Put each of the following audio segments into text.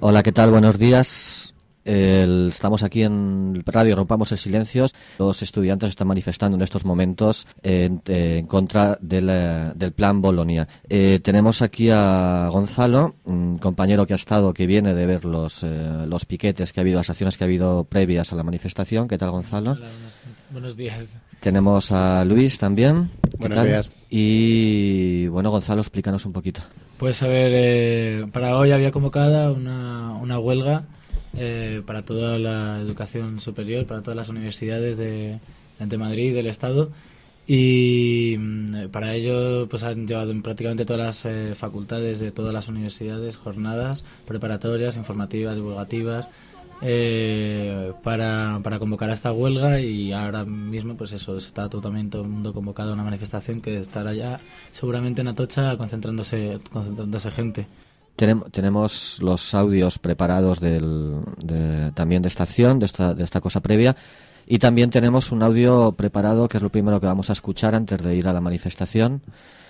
Hola, ¿qué tal? Buenos días. Estamos aquí en Radio Rompamos el Silencio. Los estudiantes están manifestando en estos momentos en contra del plan Bolonia. Tenemos aquí a Gonzalo, un compañero que viene de ver los piquetes que ha habido, las acciones que ha habido previas a la manifestación. ¿Qué tal, Gonzalo? Hola, buenos días. Tenemos a Luis también. Buenos días. Y bueno, Gonzalo, explícanos un poquito. Pues a ver, para hoy había convocada una huelga para toda la educación superior, para todas las universidades de Madrid, del Estado, y para ello pues han llevado en prácticamente todas las facultades de todas las universidades jornadas preparatorias, informativas, divulgativas, para convocar a esta huelga. Y ahora mismo pues eso, está todo el mundo convocado a una manifestación que estará ya seguramente en Atocha concentrándose gente. Tenemos los audios preparados también de esta acción, de esta cosa previa, y también tenemos un audio preparado que es lo primero que vamos a escuchar antes de ir a la manifestación.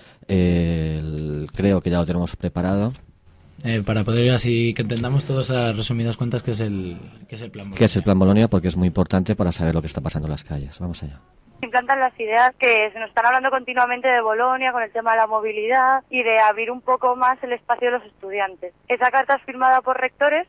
Creo que ya lo tenemos preparado. Para poder así que entendamos todos a resumidas cuentas qué es el plan Bolonia. ¿Qué es el plan Bolonia? Porque es muy importante para saber lo que está pasando en las calles. Vamos allá. Implantan las ideas que se nos están hablando continuamente de Bolonia con el tema de la movilidad y de abrir un poco más el espacio de los estudiantes. Esa carta es firmada por rectores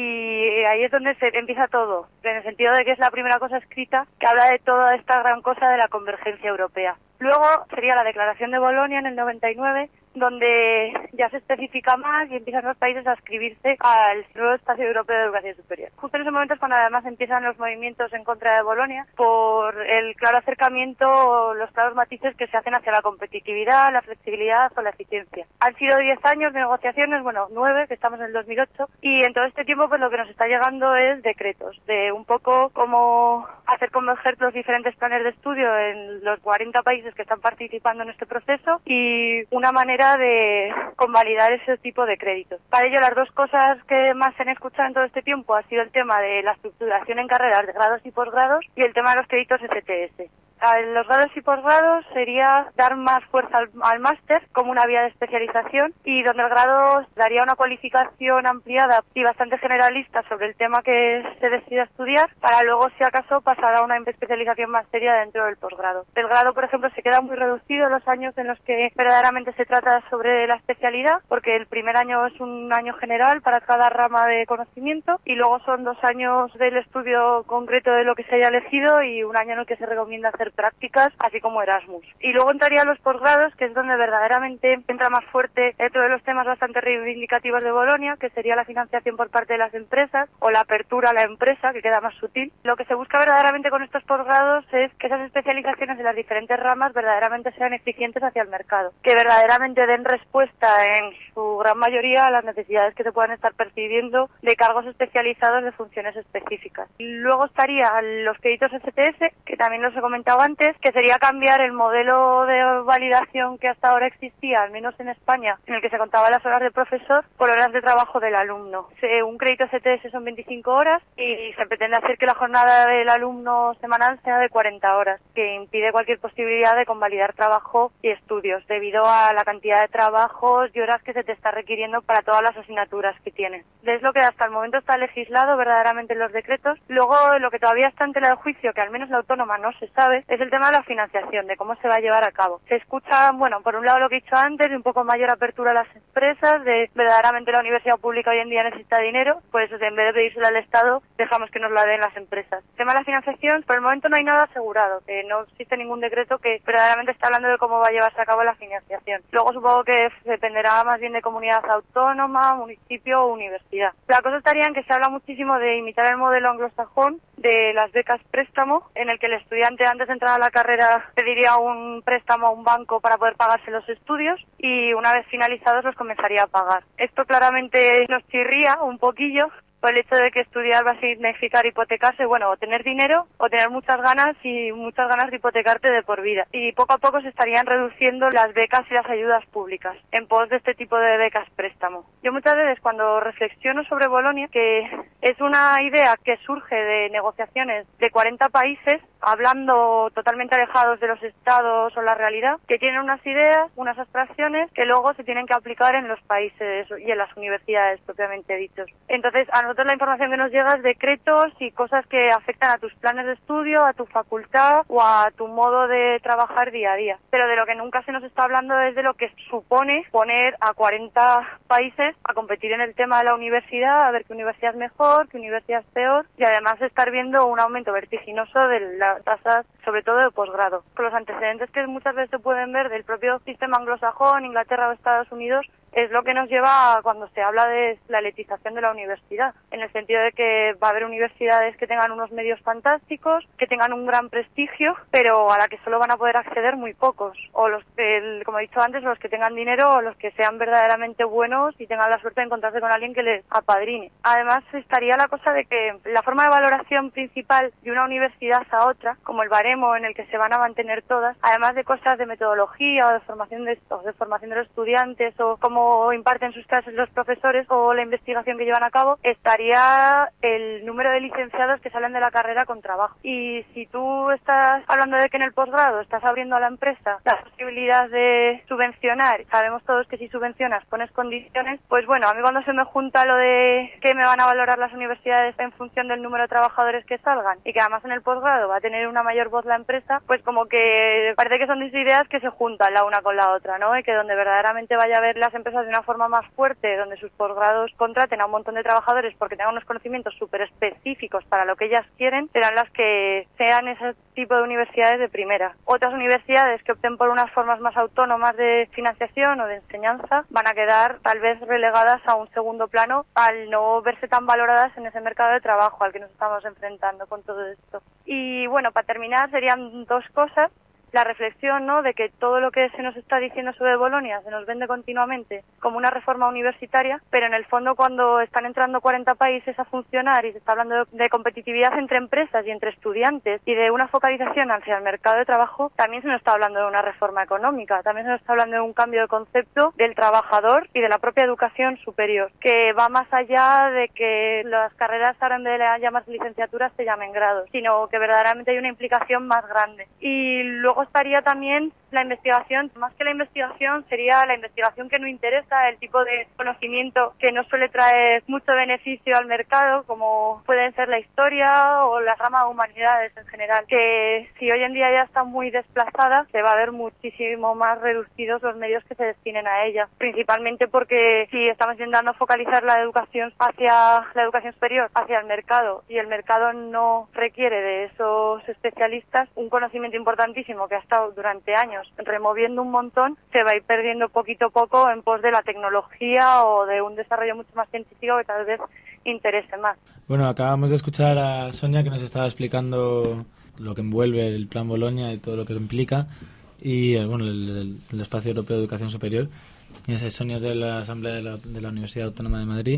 y ahí es donde se empieza todo, en el sentido de que es la primera cosa escrita que habla de toda esta gran cosa de la convergencia europea. Luego sería la Declaración de Bolonia en el 99, donde ya se especifica más y empiezan los países a adscribirse al nuevo espacio europeo de educación superior. Justo en ese momento es cuando además empiezan los movimientos en contra de Bolonia por el claro acercamiento o los claros matices que se hacen hacia la competitividad, la flexibilidad o la eficiencia. Han sido 10 años de negociaciones, 9, que estamos en el 2008, y en todo este tiempo pues lo que nos está llegando es decretos de un poco cómo hacer converger los diferentes planes de estudio en los 40 países que están participando en este proceso y una manera de convalidar ese tipo de créditos. Para ello, las dos cosas que más se han escuchado en todo este tiempo ha sido el tema de la estructuración en carreras de grados y posgrados y el tema de los créditos STS. En los grados y posgrados sería dar más fuerza al máster como una vía de especialización y donde el grado daría una cualificación ampliada y bastante generalista sobre el tema que se decida estudiar para luego, si acaso, pasar a una especialización más seria dentro del posgrado. El grado, por ejemplo, se queda muy reducido los años en los que verdaderamente se trata sobre la especialidad, porque el primer año es un año general para cada rama de conocimiento y luego son 2 años del estudio concreto de lo que se haya elegido y un año en el que se recomienda hacer prácticas, así como Erasmus. Y luego entrarían los posgrados, que es donde verdaderamente entra más fuerte dentro de los temas bastante reivindicativos de Bolonia, que sería la financiación por parte de las empresas o la apertura a la empresa, que queda más sutil. Lo que se busca verdaderamente con estos posgrados es que esas especializaciones de las diferentes ramas verdaderamente sean eficientes hacia el mercado, que verdaderamente den respuesta en su gran mayoría a las necesidades que se puedan estar percibiendo de cargos especializados de funciones específicas. Y luego estarían los créditos STS, que también los he comentado antes, que sería cambiar el modelo de validación que hasta ahora existía, al menos en España, en el que se contaban las horas de profesor por horas de trabajo del alumno. Un crédito STS son 25 horas y se pretende hacer que la jornada del alumno semanal sea de 40 horas, que impide cualquier posibilidad de convalidar trabajo y estudios, debido a la cantidad de trabajos y horas que se te está requiriendo para todas las asignaturas que tienes. Es lo que hasta el momento está legislado verdaderamente en los decretos. Luego, lo que todavía está en tela de juicio, que al menos la autónoma no se sabe, es el tema de la financiación, de cómo se va a llevar a cabo. Se escucha, por un lado lo que he dicho antes, de un poco mayor apertura a las empresas, de verdaderamente la universidad pública hoy en día necesita dinero, pues en vez de pedírselo al Estado, dejamos que nos la den las empresas. El tema de la financiación, por el momento no hay nada asegurado, que no existe ningún decreto que verdaderamente está hablando de cómo va a llevarse a cabo la financiación. Luego supongo que dependerá más bien de comunidad autónoma, municipio o universidad. La cosa estaría en que se habla muchísimo de imitar el modelo anglosajón de las becas préstamo, en el que el estudiante antes de entrar a la carrera pediría un préstamo a un banco para poder pagarse los estudios y una vez finalizados los comenzaría a pagar. Esto claramente nos chirría un poquillo por el hecho de que estudiar va a significar hipotecarse, o tener dinero o tener muchas ganas de hipotecarte de por vida. Y poco a poco se estarían reduciendo las becas y las ayudas públicas en pos de este tipo de becas préstamo. Yo muchas veces cuando reflexiono sobre Bolonia, que Es una idea que surge de negociaciones de 40 países, hablando totalmente alejados de los estados o la realidad, que tienen unas ideas, unas abstracciones que luego se tienen que aplicar en los países y en las universidades propiamente dichos. Entonces, a nosotros la información que nos llega es decretos y cosas que afectan a tus planes de estudio, a tu facultad o a tu modo de trabajar día a día. Pero de lo que nunca se nos está hablando es de lo que supone poner a 40 países a competir en el tema de la universidad, a ver qué universidad es mejor, qué universidad es peor, y además estar viendo un aumento vertiginoso de las tasas, sobre todo de posgrado. Con los antecedentes que muchas veces se pueden ver del propio sistema anglosajón, Inglaterra o Estados Unidos, es lo que nos lleva a cuando se habla de la elitización de la universidad, en el sentido de que va a haber universidades que tengan unos medios fantásticos, que tengan un gran prestigio, pero a la que solo van a poder acceder muy pocos, o los que, como he dicho antes, los que tengan dinero o los que sean verdaderamente buenos y tengan la suerte de encontrarse con alguien que les apadrine. Además, estaría la cosa de que la forma de valoración principal de una universidad a otra, como el baremo en el que se van a mantener todas, además de cosas de metodología o de formación de los estudiantes o cómo imparten sus clases los profesores o la investigación que llevan a cabo, estaría el número de licenciados que salen de la carrera con trabajo. Y si tú estás hablando de que en el posgrado estás abriendo a la empresa la posibilidad de subvencionar, sabemos todos que si subvencionas pones condiciones, pues bueno, a mí cuando se me junta lo de que me van a valorar las universidades en función del número de trabajadores que salgan y que además en el posgrado va a tener una mayor voz la empresa, pues como que parece que son dos ideas que se juntan la una con la otra, ¿no? Y que donde verdaderamente vaya a haber las empresas de una forma más fuerte, donde sus posgrados contraten a un montón de trabajadores porque tengan unos conocimientos súper específicos para lo que ellas quieren, serán las que sean ese tipo de universidades de primera. Otras universidades que opten por unas formas más autónomas de financiación o de enseñanza van a quedar tal vez relegadas a un segundo plano al no verse tan valoradas en ese mercado de trabajo al que nos estamos enfrentando con todo esto. Y bueno, para terminar serían dos cosas. La reflexión, ¿no?, de que todo lo que se nos está diciendo sobre Bolonia se nos vende continuamente como una reforma universitaria, pero en el fondo cuando están entrando 40 países a funcionar y se está hablando de competitividad entre empresas y entre estudiantes y de una focalización hacia el mercado de trabajo, también se nos está hablando de una reforma económica, también se nos está hablando de un cambio de concepto del trabajador y de la propia educación superior, que va más allá de que las carreras ahora en vez de llamarse licenciaturas se llamen grados, sino que verdaderamente hay una implicación más grande. Y luego estaría también la investigación, más que la investigación sería la investigación que no interesa, el tipo de conocimiento que no suele traer mucho beneficio al mercado, como pueden ser la historia o la rama de humanidades en general, que si hoy en día ya está muy desplazada, se va a ver muchísimo más reducidos los medios que se destinen a ella, principalmente porque si estamos intentando focalizar la educación hacia la educación superior, hacia el mercado, y el mercado no requiere de esos especialistas, un conocimiento importantísimo que ha estado durante años removiendo un montón, se va a ir perdiendo poquito a poco en pos de la tecnología o de un desarrollo mucho más científico que tal vez interese más. Bueno, acabamos de escuchar a Sonia que nos estaba explicando lo que envuelve el Plan Bolonia y todo lo que implica y bueno, el Espacio Europeo de Educación Superior. Y esa Sonia es de la Asamblea de la Universidad Autónoma de Madrid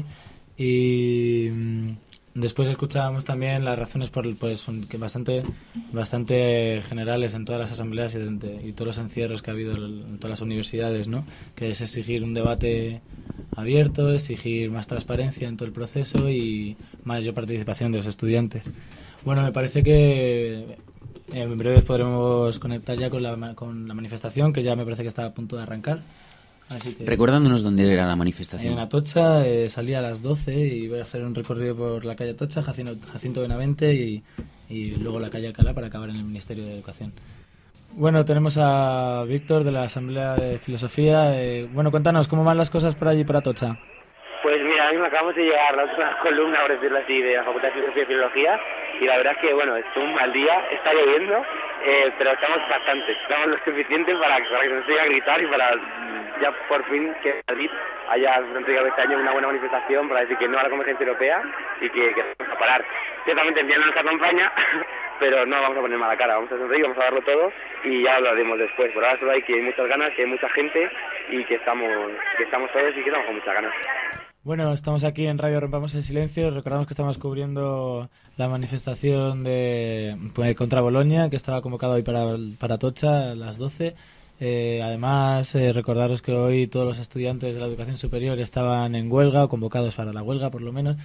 y después escuchábamos también las razones que bastante generales en todas las asambleas y todos los encierros que ha habido en todas las universidades, ¿no? Que es exigir un debate abierto, exigir más transparencia en todo el proceso y mayor participación de los estudiantes. Bueno, me parece que en breve podremos conectar ya con la manifestación, que ya me parece que está a punto de arrancar. Así que, recordándonos dónde era la manifestación. En Atocha, salía a las 12 y voy a hacer un recorrido por la calle Atocha, Jacinto Benavente y luego la calle Alcalá para acabar en el Ministerio de Educación. Bueno, tenemos a Víctor de la Asamblea de Filosofía. Bueno, cuéntanos, ¿cómo van las cosas por allí, por Atocha? Pues mira, ahora mismo acabamos de llegar a la última columna, por decirlo así, de la Facultad de Filosofía y Filología y la verdad es que, bueno, es un mal día, está lloviendo, pero estamos bastantes, estamos lo suficiente para que se nos llegue a gritar y para ya por fin que Madrid haya entregado este año una buena manifestación para decir que no a la Convergencia Europea y que vamos a parar. Ciertamente en día no nos acompaña, pero no vamos a poner mala cara, vamos a sonreír, vamos a darlo todo y ya hablaremos después. Por ahora solo hay que hay muchas ganas, que hay mucha gente y que estamos todos y que estamos con muchas ganas. Bueno, estamos aquí en Radio Rompamos el Silencio. Recordamos que estamos cubriendo la manifestación contra Bolonia, que estaba convocada hoy para Atocha a las 12. Además, recordaros que hoy todos los estudiantes de la educación superior estaban en huelga, o convocados para la huelga por lo menos.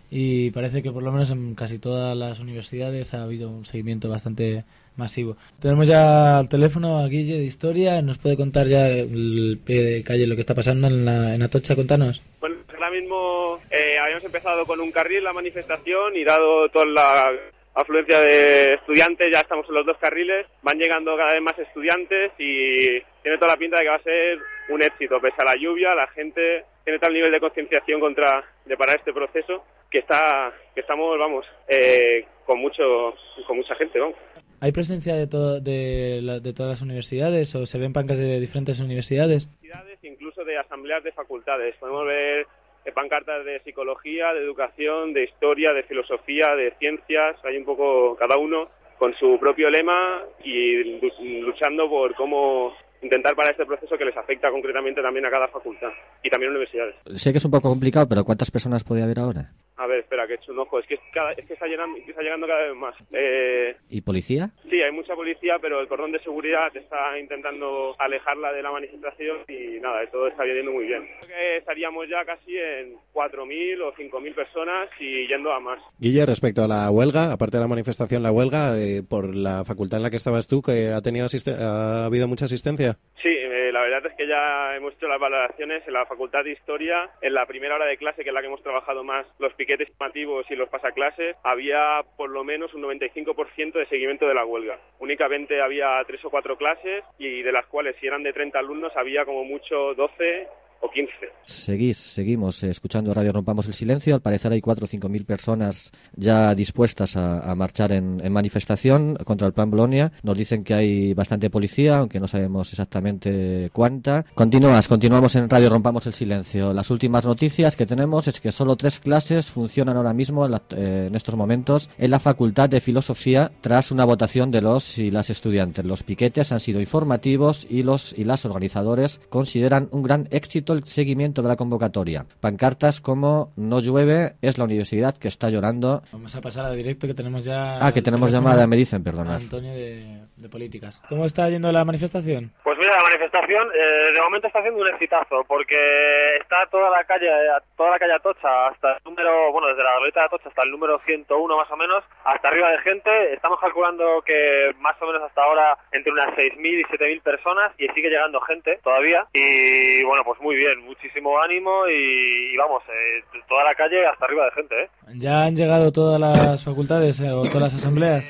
y parece que por lo menos en casi todas las universidades ha habido un seguimiento bastante masivo. Tenemos ya al teléfono a Guille de Historia, nos puede contar ya el pie de calle lo que está pasando en Atocha. Contanos. Bueno, ahora mismo habíamos empezado con un carril la manifestación y dado toda la afluencia de estudiantes, ya estamos en los 2 carriles, van llegando cada vez más estudiantes y tiene toda la pinta de que va a ser un éxito, pese a la lluvia. La gente tiene tal nivel de concienciación de parar este proceso que estamos, vamos, con mucha gente, vamos. ¿Hay presencia de todas las universidades o se ven pancas de diferentes universidades? Incluso de asambleas de facultades. Podemos ver pancartas de psicología, de educación, de historia, de filosofía, de ciencias. Hay un poco cada uno con su propio lema y luchando por cómo intentar parar este proceso que les afecta concretamente también a cada facultad y también a universidades. Sé que es un poco complicado, pero ¿cuántas personas puede haber ahora? A ver, espera, que he hecho un ojo. Es que está llegando cada vez más. ¿Y policía? Sí, hay mucha policía, pero el cordón de seguridad está intentando alejarla de la manifestación y nada, todo está yendo muy bien. Creo que estaríamos ya casi en 4.000 o 5.000 personas y yendo a más. Guille, respecto a la huelga, aparte de la manifestación, la huelga, por la facultad en la que estabas tú, que ¿ha habido mucha asistencia? Sí, la verdad es que ya hemos hecho las valoraciones en la Facultad de Historia. En la primera hora de clase, que es la que hemos trabajado más, los piquetes informativos y los pasaclases, había por lo menos un 95% de seguimiento de la huelga. Únicamente había 3 o 4 clases y de las cuales, si eran de 30 alumnos, había como mucho 12 o 15. Seguimos escuchando Radio Rompamos el Silencio. Al parecer hay 4 o 5.000 personas ya dispuestas a marchar en manifestación contra el Plan Bolonia. Nos dicen que hay bastante policía, aunque no sabemos exactamente cuánta. Continuamos en Radio Rompamos el Silencio. Las últimas noticias que tenemos es que solo 3 clases funcionan ahora mismo en estos momentos en la Facultad de Filosofía tras una votación de los y las estudiantes. Los piquetes han sido informativos y las organizadores consideran un gran éxito el seguimiento de la convocatoria. Pancartas como "No llueve, es la universidad que está llorando". Vamos a pasar a directo, que tenemos ya... que tenemos llamada, me dicen, perdonad. Antonio de Políticas. ¿Cómo está yendo la manifestación? Pues mira, la manifestación de momento está haciendo un exitazo, porque está toda la calle Atocha, hasta el número, bueno, desde la glorieta de Atocha hasta el número 101 más o menos, hasta arriba de gente. Estamos calculando que más o menos hasta ahora entre unas 6.000 y 7.000 personas, y sigue llegando gente todavía. Y bueno, pues muy bien, muchísimo ánimo y vamos, toda la calle hasta arriba de gente, ¿eh? ¿Ya han llegado todas las facultades o todas las asambleas?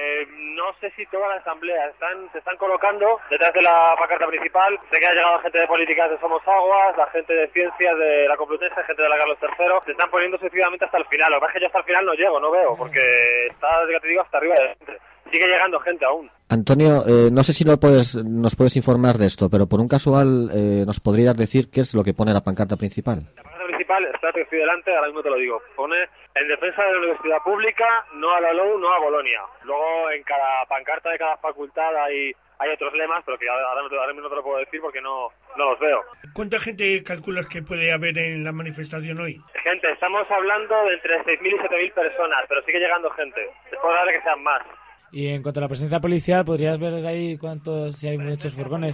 No sé si todas las asambleas se están colocando detrás de la pancarta principal. Sé que ha llegado gente de políticas de Somos Aguas, la gente de ciencias de la Complutense, gente de la Carlos III. Se están poniendo sucesivamente hasta el final. Lo que pasa es que yo hasta el final no llego, no veo, porque está, ya te digo, hasta arriba de gente. Sigue llegando gente aún. Antonio, no sé si nos puedes informar de esto, pero por un casual nos podrías decir qué es lo que pone la pancarta principal. La pancarta principal, espérate que estoy delante, ahora mismo te lo digo. Pone: en defensa de la universidad pública, no a la LOU, no a Bolonia. Luego en cada pancarta de cada facultad hay otros lemas, pero que ahora mismo no te lo puedo decir porque no los veo. ¿Cuánta gente calculas que puede haber en la manifestación hoy? Gente, estamos hablando de entre 6.000 y 7.000 personas, pero sigue llegando gente. Es probable que sean más. Y en cuanto a la presencia policial, ¿podrías ver desde ahí si hay muchos furgones?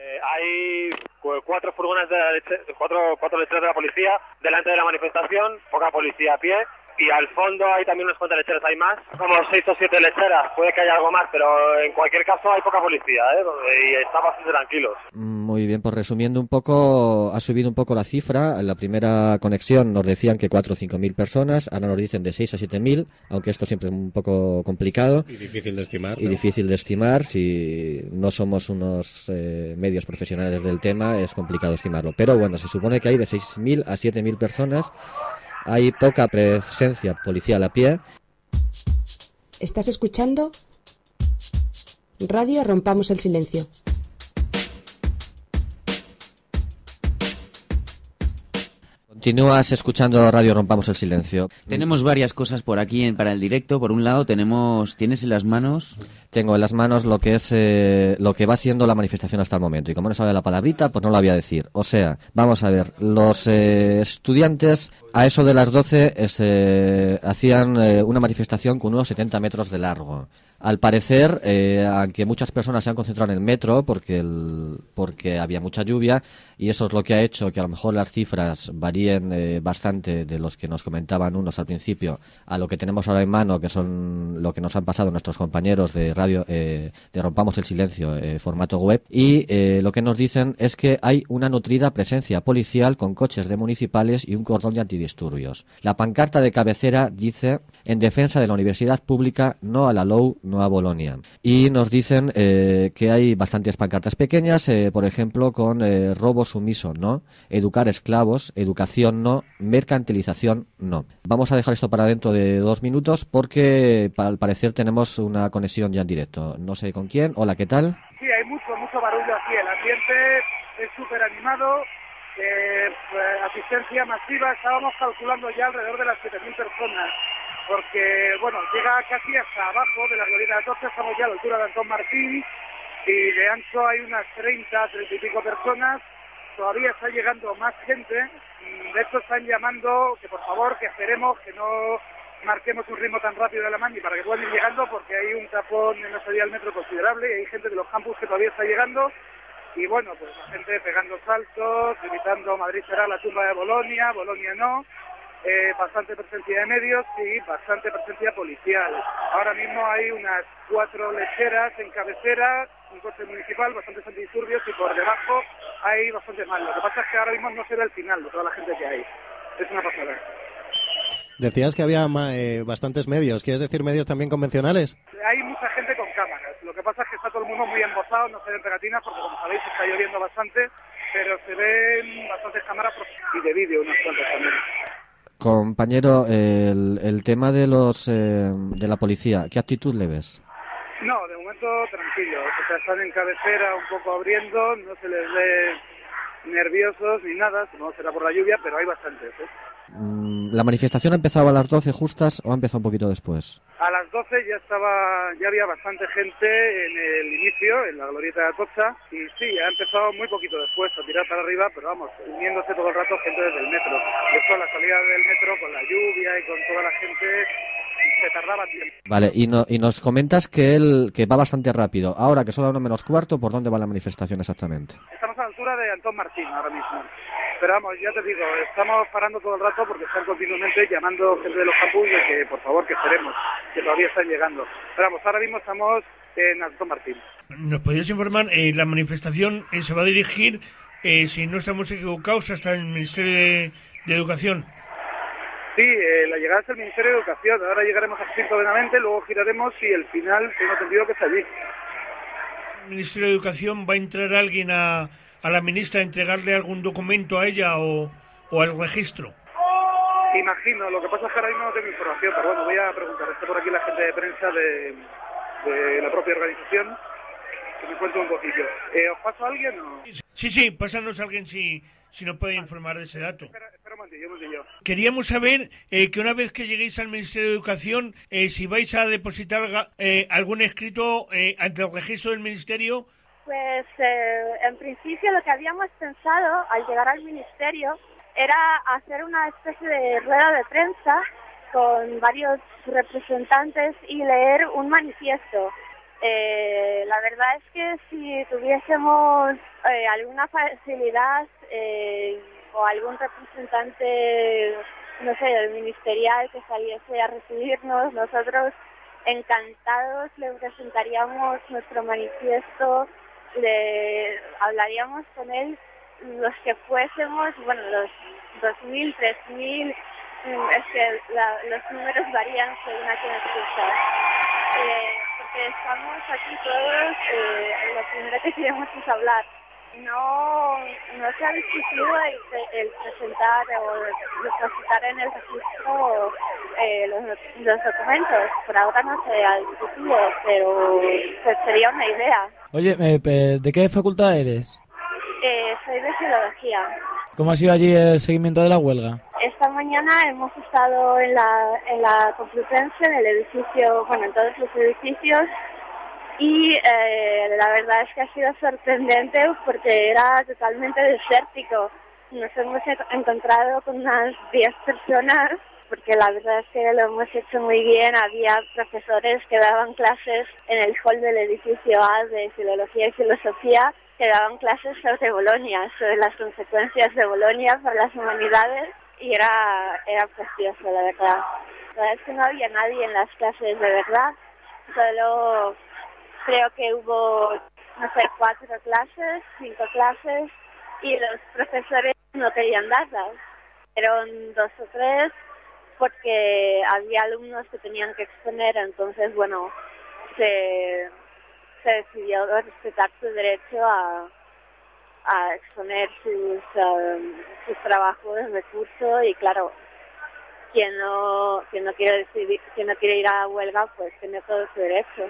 Hay 4 furgones cuatro lecheras de la policía delante de la manifestación, poca policía a pie. Y al fondo hay también unas cuantas lecheras, hay más, como 6 o 7 lecheras, puede que haya algo más, pero en cualquier caso hay poca policía, y están bastante tranquilos. Muy bien, pues resumiendo un poco, ha subido un poco la cifra. En la primera conexión nos decían que 4 o 5.000 personas, ahora nos dicen de 6 a 7.000, aunque esto siempre es un poco complicado. Y difícil de estimar. Y difícil de estimar, si no somos unos medios profesionales del tema, es complicado estimarlo. Pero bueno, se supone que hay de 6.000 a 7.000 personas. Hay poca presencia policial a pie. ¿Estás escuchando? Radio Rompamos el Silencio. Continúas escuchando Radio Rompamos el Silencio. Tenemos varias cosas por aquí para el directo. Por un lado ¿tienes en las manos? Tengo en las manos lo que es lo que va siendo la manifestación hasta el momento. Y como no sabe la palabrita, pues no la voy a decir. O sea, vamos a ver, los estudiantes a eso de las 12 hacían una manifestación con unos 70 metros de largo. Al parecer, aunque muchas personas se han concentrado en el metro porque había mucha lluvia, y eso es lo que ha hecho que a lo mejor las cifras varíen también bastante de los que nos comentaban unos al principio a lo que tenemos ahora en mano, que son lo que nos han pasado nuestros compañeros de radio, de Rompamos el Silencio, formato web, y lo que nos dicen es que hay una nutrida presencia policial con coches de municipales y un cordón de antidisturbios. La pancarta de cabecera dice: en defensa de la universidad pública, no a la LOU, no a Bolonia. Y nos dicen que hay bastantes pancartas pequeñas, por ejemplo, con robo sumiso, no; educar esclavos, educación no; mercantilización no. Vamos a dejar esto para dentro de 2 minutos porque al parecer tenemos una conexión ya en directo. No sé con quién. Hola, ¿qué tal? Sí, hay mucho barullo aquí. El ambiente es súper animado. Asistencia masiva. Estábamos calculando ya alrededor de las 7.000 personas. Porque, bueno, llega casi hasta abajo de la glorieta de Atocha. Estamos ya a la altura de Antón Martín. Y de ancho hay unas 30 y pico personas. Todavía está llegando más gente. De hecho están llamando que por favor que esperemos, que no marquemos un ritmo tan rápido de la mani para que puedan ir llegando, porque hay un tapón en la salida del metro considerable y hay gente de los campus que todavía está llegando. Y bueno, pues la gente pegando saltos, gritando Madrid será la tumba de Bolonia, Bolonia no. Bastante presencia de medios y bastante presencia policial. Ahora mismo hay unas 4 lecheras en cabecera, un coche municipal, bastantes antidisturbios y por debajo hay bastante más. Lo que pasa es que ahora mismo no se ve el final de toda la gente que hay. Es una pasada. Decías que había bastantes medios. ¿Quieres decir medios también convencionales? Hay mucha gente con cámaras. Lo que pasa es que está todo el mundo muy embozado, no se ven pegatinas porque, como sabéis, está lloviendo bastante, pero se ven bastantes cámaras y de vídeo unas cuantas también. Compañero, el tema de los de la policía, ¿qué actitud le ves? No, de momento tranquilo. O sea, están en cabecera un poco abriendo, no se les ve nerviosos ni nada, no será por la lluvia, pero hay bastantes. ¿La manifestación ha empezado a las 12 justas o ha empezado un poquito después? A las 12 ya había bastante gente en el inicio, en la glorieta de Atocha, y sí, ha empezado muy poquito después a tirar para arriba, pero vamos, uniéndose todo el rato gente desde el metro. De hecho, la salida del metro con la lluvia y con toda la gente se tardaba tiempo. Vale, y nos comentas que va bastante rápido. Ahora que son las 1:15, ¿por dónde va la manifestación exactamente? Estamos a la altura de Antón Martín ahora mismo. Pero vamos, ya te digo, estamos parando todo el rato porque están continuamente llamando gente de los campus de que por favor que esperemos, que todavía están llegando. Pero vamos, ahora mismo estamos en Antón Martín. ¿Nos podrías informar? La manifestación se va a dirigir, si no estamos equivocados, hasta el Ministerio de Educación. Sí, la llegada es el Ministerio de Educación. Ahora llegaremos a Jacinto Benavente, luego giraremos y el final tengo entendido que es allí. ¿El Ministerio de Educación va a entrar alguien a la ministra a entregarle algún documento a ella o al registro? Imagino, lo que pasa es que ahora mismo no tengo información, pero bueno, voy a preguntar. Está por aquí la gente de prensa de la propia organización, que me cuente un poquillo. ¿Os paso a alguien o...? Sí, pásanos a alguien si nos puede informar de ese dato. Espera un momentillo. Queríamos saber que una vez que lleguéis al Ministerio de Educación, si vais a depositar algún escrito ante el registro del Ministerio. Pues en principio lo que habíamos pensado al llegar al Ministerio era hacer una especie de rueda de prensa con varios representantes y leer un manifiesto. La verdad es que si tuviésemos alguna facilidad o algún representante, no sé, del ministerial que saliese a recibirnos, nosotros encantados le presentaríamos nuestro manifiesto, hablaríamos con él los que fuésemos, bueno, los 2.000, 3.000, es que los números varían según a quién escuchas. Porque estamos aquí todos, lo primero que queremos es hablar. No se ha discutido el presentar o depositar en el registro los documentos. Por ahora no se ha discutido, pero pues sería una idea. Oye, ¿de qué facultad eres? Soy de Filología. ¿Cómo ha sido allí el seguimiento de la huelga? Esta mañana hemos estado en la Complutense, en el edificio, bueno, en todos los edificios, y la verdad es que ha sido sorprendente porque era totalmente desértico. Nos hemos encontrado con unas 10 personas, porque la verdad es que lo hemos hecho muy bien. Había profesores que daban clases en el hall del edificio A de Filología y Filosofía, que daban clases sobre Bolonia, sobre las consecuencias de Bolonia para las humanidades. y era precioso, la verdad. La verdad es que no había nadie en las clases, de verdad. Solo creo que hubo, no sé, 4 clases, 5 clases, y los profesores no querían darlas. Eran 2 o 3 porque había alumnos que tenían que exponer, entonces, bueno, se decidió respetar su derecho a exponer sus trabajos de curso, y claro, quien no quiere ir a huelga, pues tiene todo su derecho.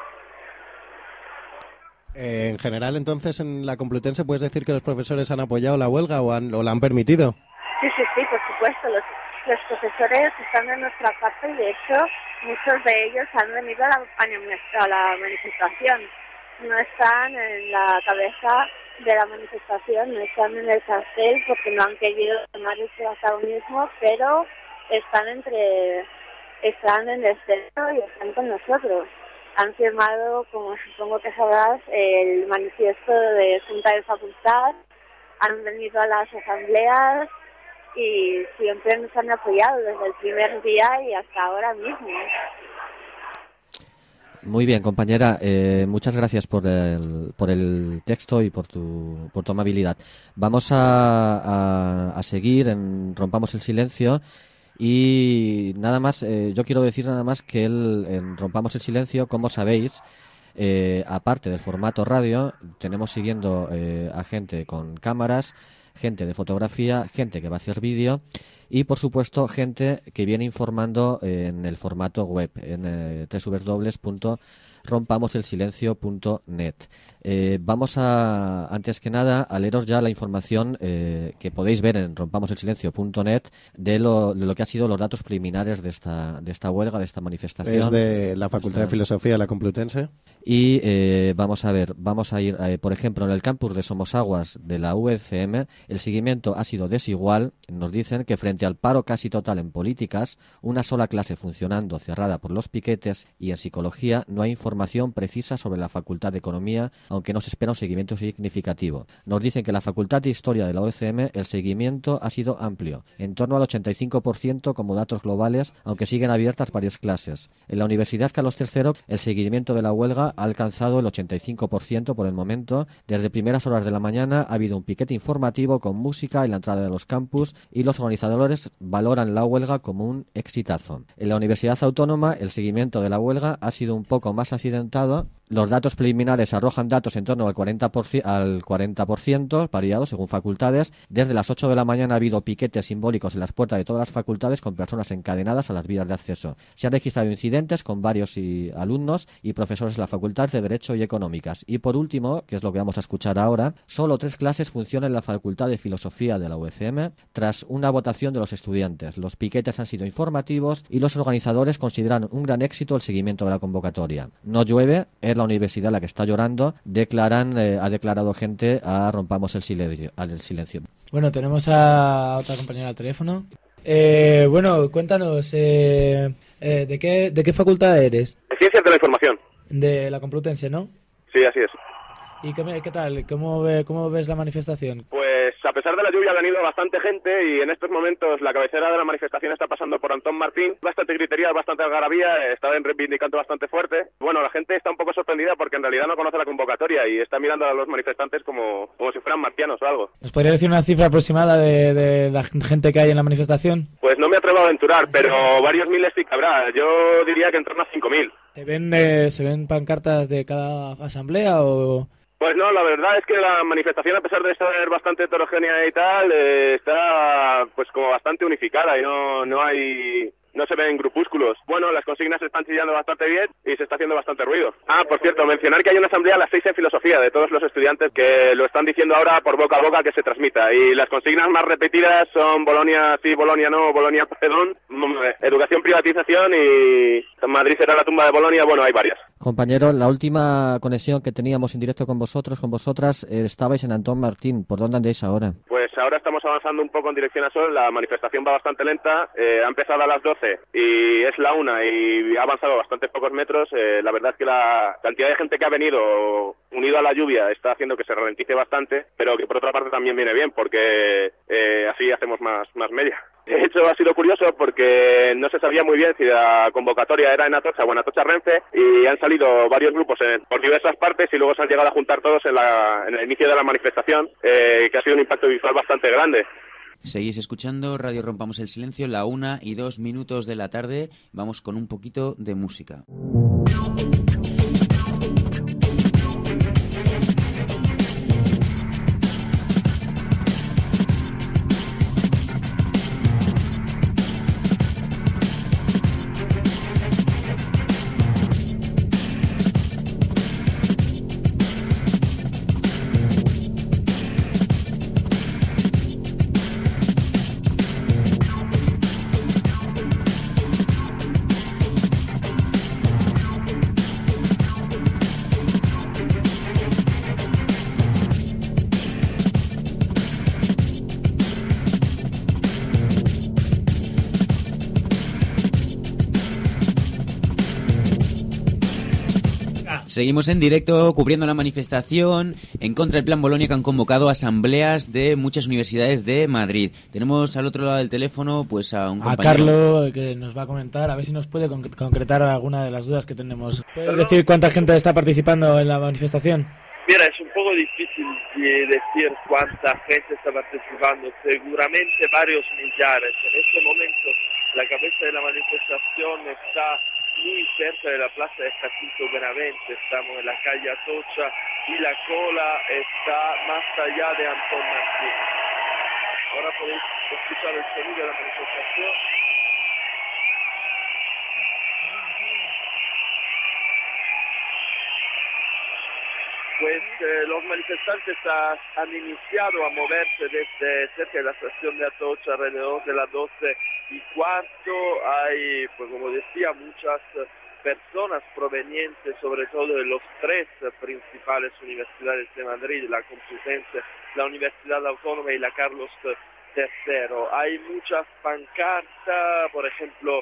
En general, entonces, en la Complutense, ¿puedes decir que los profesores han apoyado la huelga o la han permitido? Sí, por supuesto. Los profesores están de nuestra parte, y de hecho muchos de ellos han venido a la manifestación. No están en la cabeza de la manifestación, no están en el cartel porque no han querido tomar el protagonismo, pero están en el centro y están con nosotros. Han firmado, como supongo que sabrás, el manifiesto de Junta de Facultad, han venido a las asambleas y siempre nos han apoyado desde el primer día y hasta ahora mismo. Muy bien, compañera, muchas gracias por el texto y por tu amabilidad. Vamos a seguir en Rompamos el Silencio. Y nada más, yo quiero decir nada más que en Rompamos el Silencio, como sabéis, aparte del formato radio, tenemos siguiendo a gente con cámaras, gente de fotografía, gente que va a hacer vídeo y, por supuesto, gente que viene informando en el formato web, en www.rompamoselsilencio.net. Vamos antes que nada, a leeros ya la información que podéis ver en rompamoselsilencio.net de lo que ha sido los datos preliminares de esta huelga, de esta manifestación. Es de la Facultad de Filosofía de la Complutense. Y vamos a ir, por ejemplo, en el campus de Somosaguas de la UCM, el seguimiento ha sido desigual. Nos dicen que frente al paro casi total en políticas, una sola clase funcionando cerrada por los piquetes, y en psicología no hay información precisa sobre la Facultad de Economía, aunque no se espera un seguimiento significativo. Nos dicen que en la Facultad de Historia de la UCM el seguimiento ha sido amplio, en torno al 85% como datos globales, aunque siguen abiertas varias clases. En la Universidad Carlos III el seguimiento de la huelga ha alcanzado el 85% por el momento. Desde primeras horas de la mañana ha habido un piquete informativo con música en la entrada de los campus, y los organizadores valoran la huelga como un exitazo. En la Universidad Autónoma el seguimiento de la huelga ha sido un poco más accidentado. Los datos preliminares arrojan datos en torno al 40%, variados según facultades. Desde las 8 de la mañana ha habido piquetes simbólicos en las puertas de todas las facultades con personas encadenadas a las vías de acceso. Se han registrado incidentes con varios alumnos y profesores de la Facultad de Derecho y Económicas. Y por último, que es lo que vamos a escuchar ahora, solo 3 clases funcionan en la Facultad de Filosofía de la UCM tras una votación de los estudiantes. Los piquetes han sido informativos y los organizadores consideran un gran éxito el seguimiento de la convocatoria. No llueve, es la universidad la que está llorando, ha declarado gente a Rompamos el Silencio. Bueno, tenemos a otra compañera al teléfono. Bueno, cuéntanos, ¿de qué facultad eres? De Ciencias de la Información. De la Complutense, ¿no? Sí, así es. ¿Y qué tal? ¿Cómo ves la manifestación? Pues a pesar de la lluvia ha venido bastante gente, y en estos momentos la cabecera de la manifestación está pasando por Antón Martín. Bastante gritería, bastante algarabía, está reivindicando bastante fuerte. Bueno, la gente está un poco sorprendida porque en realidad no conoce la convocatoria y está mirando a los manifestantes como si fueran marcianos o algo. ¿Nos podría decir una cifra aproximada de la gente que hay en la manifestación? Pues no me atrevo a aventurar, pero varios miles sí que habrá. Yo diría que en torno a 5.000. ¿Se ven pancartas de cada asamblea o...? Pues no, la verdad es que la manifestación, a pesar de estar bastante heterogénea y tal, está pues como bastante unificada y no se ven grupúsculos. Bueno, las consignas se están chillando bastante bien y se está haciendo bastante ruido. Por cierto, mencionar que hay una asamblea a las 6 en filosofía de todos los estudiantes que lo están diciendo ahora por boca a boca que se transmita. Y las consignas más repetidas son Bolonia sí, Bolonia no, Bolonia perdón, educación, privatización y Madrid será la tumba de Bolonia. Bueno, hay varias. Compañero, la última conexión que teníamos en directo con vosotras, estabais en Antón Martín. ¿Por dónde andáis ahora? Pues ahora estamos avanzando un poco en dirección a Sol. La manifestación va bastante lenta. Ha empezado a las 12 y es la 1 y ha avanzado bastante pocos metros. La verdad es que la cantidad de gente que ha venido unido a la lluvia está haciendo que se ralentice bastante, pero que por otra parte también viene bien porque así hacemos más media. De hecho, ha sido curioso porque no se sabía muy bien si la convocatoria era en Atocha o en Atocha Renfe, y han salido varios grupos por diversas partes y luego se han llegado a juntar todos en el inicio de la manifestación, que ha sido un impacto visual bastante grande. Seguís escuchando Radio Rompamos el Silencio, la 1:02 de la tarde. Vamos con un poquito de música. Seguimos en directo cubriendo la manifestación en contra del Plan Bolonia, que han convocado asambleas de muchas universidades de Madrid. Tenemos al otro lado del teléfono pues a un compañero. A Carlos, que nos va a comentar, a ver si nos puede concretar alguna de las dudas que tenemos. ¿Puedes decir cuánta gente está participando en la manifestación? Mira, es un poco difícil de decir cuánta gente está participando, seguramente varios millares. En este momento la cabeza de la manifestación está muy cerca de la plaza de Jacinto Benavente, estamos en la calle Atocha y la cola está más allá de Antón Martín. Ahora podéis escuchar el sonido de la manifestación. Pues los manifestantes han iniciado a moverse desde cerca de la estación de Atocha alrededor de las 12:15. Hay, pues como decía, muchas personas provenientes sobre todo de los tres principales universidades de Madrid, la Complutense, la Universidad Autónoma y la Carlos III. Hay muchas pancartas, por ejemplo,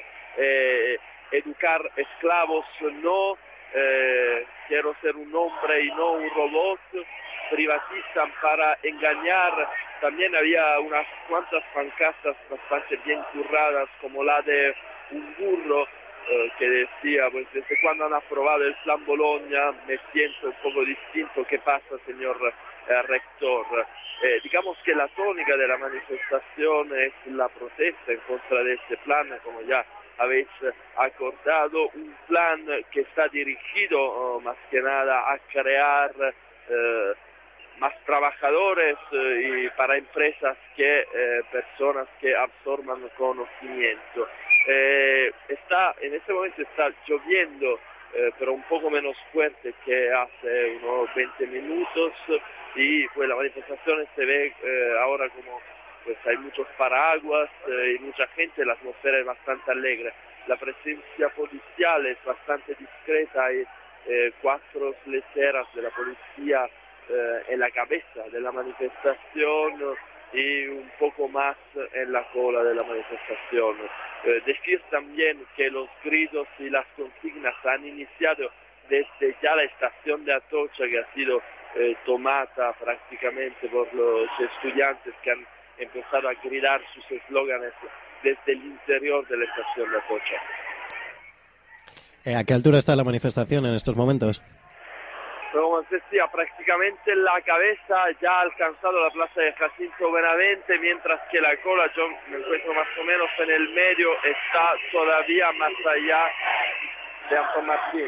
educar esclavos no, quiero ser un hombre y no un robot, privatizan para engañar. También había unas cuantas pancartas bastante bien curradas, como la de un burro que decía, pues desde cuando han aprobado el Plan Bolonia me siento un poco distinto. ¿Qué pasa, señor rector? Digamos que la tónica de la manifestación es la protesta en contra de este plan, como ya habéis acordado, un plan que está dirigido más que nada a crear más trabajadores y para empresas que personas que absorban conocimiento. En este momento está lloviendo, pero un poco menos fuerte que hace unos 20 minutos y pues la manifestación se ve ahora como pues hay muchos paraguas y mucha gente, la atmósfera es bastante alegre. La presencia policial es bastante discreta, hay 4 lecheras de la policía en la cabeza de la manifestación y un poco más en la cola de la manifestación. Decir también que los gritos y las consignas han iniciado desde ya la estación de Atocha, que ha sido tomada prácticamente por los estudiantes que han empezado a gritar sus eslóganes desde el interior de la estación de Atocha. ¿A qué altura está la manifestación en estos momentos? Como os decía, prácticamente la cabeza ya ha alcanzado la plaza de Jacinto Benavente, mientras que la cola, yo me encuentro más o menos en el medio, está todavía más allá de Antón Martín.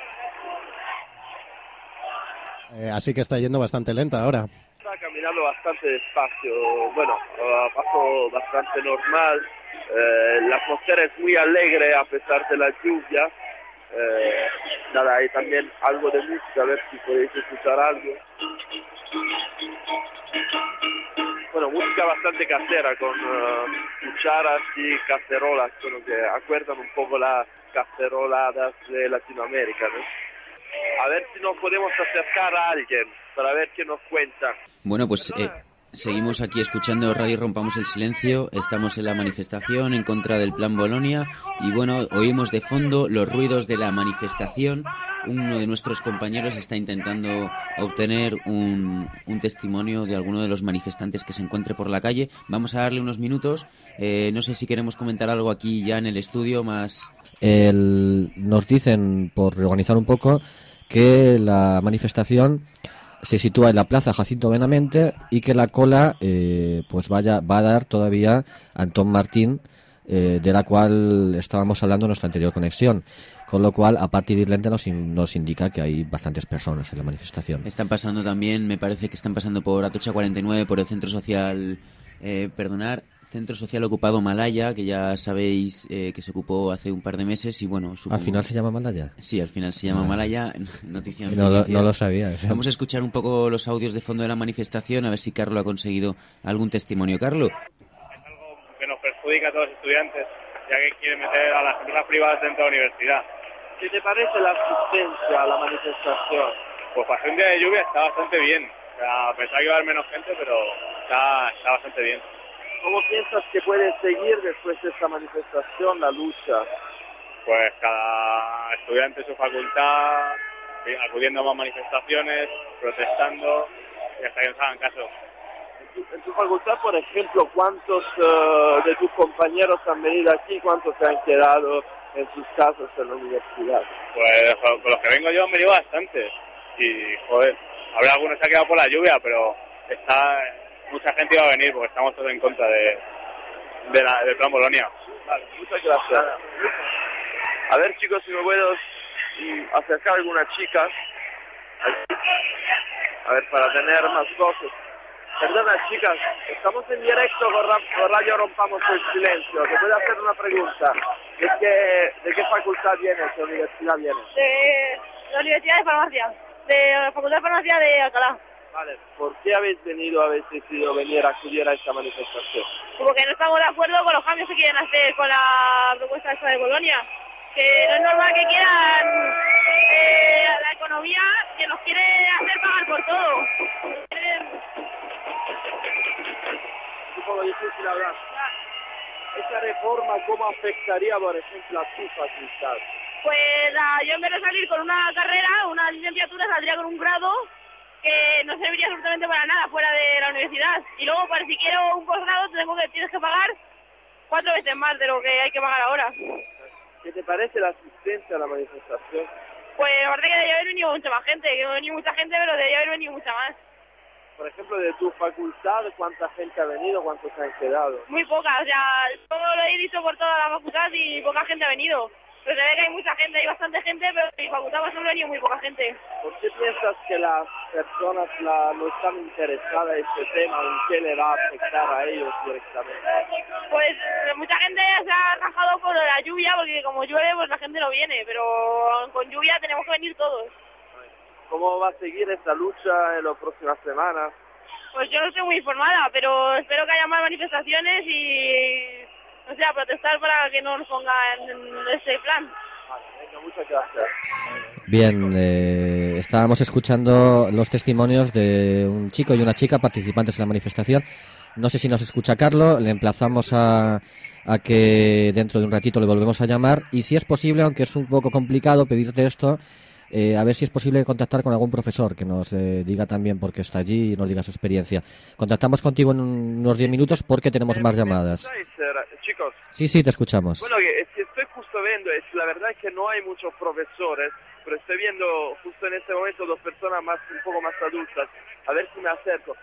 Así que está yendo bastante lenta ahora. Está caminando bastante despacio, bueno, a paso bastante normal. La atmósfera es muy alegre a pesar de la lluvia. Nada, hay también algo de música, a ver si podéis escuchar algo. Bueno, música bastante casera, con cucharas y cacerolas, bueno, que acuerdan un poco las caceroladas de Latinoamérica, ¿no? A ver si nos podemos acercar a alguien para ver qué nos cuenta. Bueno, pues Seguimos aquí escuchando Radio Rompamos el Silencio. Estamos en la manifestación en contra del Plan Bolonia y bueno, oímos de fondo los ruidos de la manifestación. Uno de nuestros compañeros está intentando obtener un testimonio de alguno de los manifestantes que se encuentre por la calle. Vamos a darle unos minutos. No sé si queremos comentar algo aquí ya en el estudio más. Nos dicen, por reorganizar un poco, que la manifestación se sitúa en la Plaza Jacinto Benavente y que la cola pues va a dar todavía Antón Martín, de la cual estábamos hablando en nuestra anterior conexión. Con lo cual, a partir de Irlanda nos indica que hay bastantes personas en la manifestación. Están pasando también, me parece que están pasando por Atocha 49, por el Centro Social, Centro Social Ocupado Malaya, que ya sabéis que se ocupó hace un par de meses y bueno... ¿Al final se llama Malaya? Sí, al final se llama Malaya, noticia no lo sabía. ¿Sí? Vamos a escuchar un poco los audios de fondo de la manifestación, a ver si Carlo ha conseguido algún testimonio. Carlo. Es algo que nos perjudica a todos los estudiantes, ya que quieren meter a las empresas privadas dentro de la universidad. ¿Qué te parece la asistencia a la manifestación? Pues para un día de lluvia está bastante bien. O sea, pensaba que iba a haber menos gente, pero está bastante bien. ¿Cómo piensas que puede seguir después de esta manifestación la lucha? Pues cada estudiante de su facultad, acudiendo a más manifestaciones, protestando, y hasta que nos hagan caso. En tu facultad, por ejemplo, ¿cuántos de tus compañeros han venido aquí? ¿Cuántos se han quedado en sus casas en la universidad? Pues con los que vengo yo han venido bastantes. Y, joder, habrá algunos que se ha quedado por la lluvia, pero mucha gente iba a venir porque estamos todos en contra del Plan Bolonia. Vale, muchas gracias. A ver, chicos, si me puedo acercar a alguna chica. A ver, para tener más voces. Perdona, chicas, estamos en directo con Radio Rompamos el Silencio. ¿Te puedo hacer una pregunta? ¿De qué facultad vienes? ¿De qué universidad vienes? De la Universidad de Farmacia, de la Facultad de Farmacia de Alcalá. Vale, ¿por qué habéis decidido venir a acudir a esta manifestación? Porque no estamos de acuerdo con los cambios que quieren hacer con la propuesta esta de Bolonia. Que no es normal que quieran la economía, que nos quiere hacer pagar por todo. Es un poco difícil hablar. ¿Esa reforma cómo afectaría, por ejemplo, a tu facultad? Pues yo en vez de salir con una carrera, una licenciatura, saldría con un grado que no serviría absolutamente para nada fuera de la universidad. Y luego, para si quiero un posgrado, tienes que pagar 4 veces más de lo que hay que pagar ahora. ¿Qué te parece la asistencia a la manifestación? Pues la verdad que debería haber venido mucha más gente, que no ha venido mucha gente, pero debería haber venido mucha más. Por ejemplo, de tu facultad, ¿cuánta gente ha venido? ¿Cuántos se han quedado? Muy poca, o sea, todo lo he dicho por toda la facultad y poca gente ha venido. Pero se ve que hay mucha gente, hay bastante gente, pero en mi facultad por ejemplo ha venido muy poca gente. ¿Por qué piensas que las personas no están interesadas en este tema? ¿En qué le va a afectar a ellos directamente? Pues mucha gente se ha rajado por la lluvia, porque como llueve pues la gente no viene, pero con lluvia tenemos que venir todos. ¿Cómo va a seguir esta lucha en las próximas semanas? Pues yo no estoy muy informada, pero espero que haya más manifestaciones y, no sé, a protestar para que no nos pongan en este plan. Vale, venga, muchas gracias. Bien, estábamos escuchando los testimonios de un chico y una chica participantes en la manifestación. No sé si nos escucha Carlos, le emplazamos a que dentro de un ratito le volvemos a llamar y si es posible, aunque es un poco complicado pedirte esto, a ver si es posible contactar con algún profesor que nos diga también por qué está allí y nos diga su experiencia. Contactamos contigo en unos 10 minutos porque tenemos más llamadas. Chicos. Sí, te escuchamos. Bueno, estoy justo viendo, la verdad es que no hay muchos profesores, pero estoy viendo justo en este momento dos personas un poco más adultas. A ver si me acerco.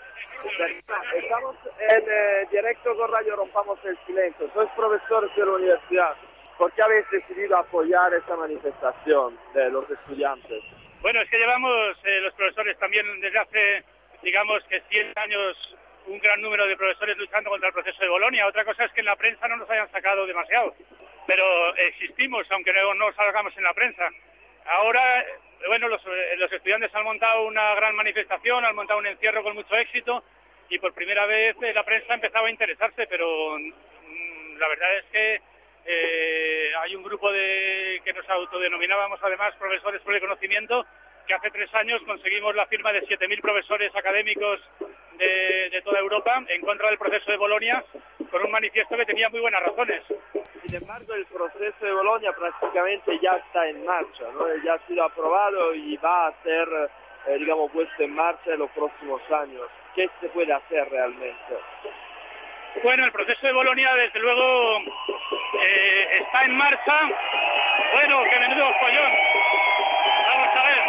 Estamos en directo con Radio Rompamos el Silencio. Sois profesores de la universidad. ¿Por qué habéis decidido apoyar esta manifestación de los estudiantes? Bueno, es que llevamos los profesores también desde hace, digamos que 100 años, un gran número de profesores luchando contra el proceso de Bolonia. Otra cosa es que en la prensa no nos hayan sacado demasiado, pero existimos, aunque no salgamos en la prensa. Ahora, bueno, los estudiantes han montado una gran manifestación, han montado un encierro con mucho éxito y por primera vez la prensa empezaba a interesarse, pero la verdad es que hay un grupo que nos autodenominábamos además profesores por el conocimiento, que hace 3 años conseguimos la firma de 7.000 profesores académicos de toda Europa en contra del proceso de Bolonia, con un manifiesto que tenía muy buenas razones. Sin embargo, el proceso de Bolonia prácticamente ya está en marcha, ¿no? Ya ha sido aprobado y va a ser, digamos, puesto en marcha en los próximos años. ¿Qué se puede hacer realmente? Bueno, el proceso de Bolonia, desde luego, está en marcha. Bueno, qué menudo follón. Vamos a ver.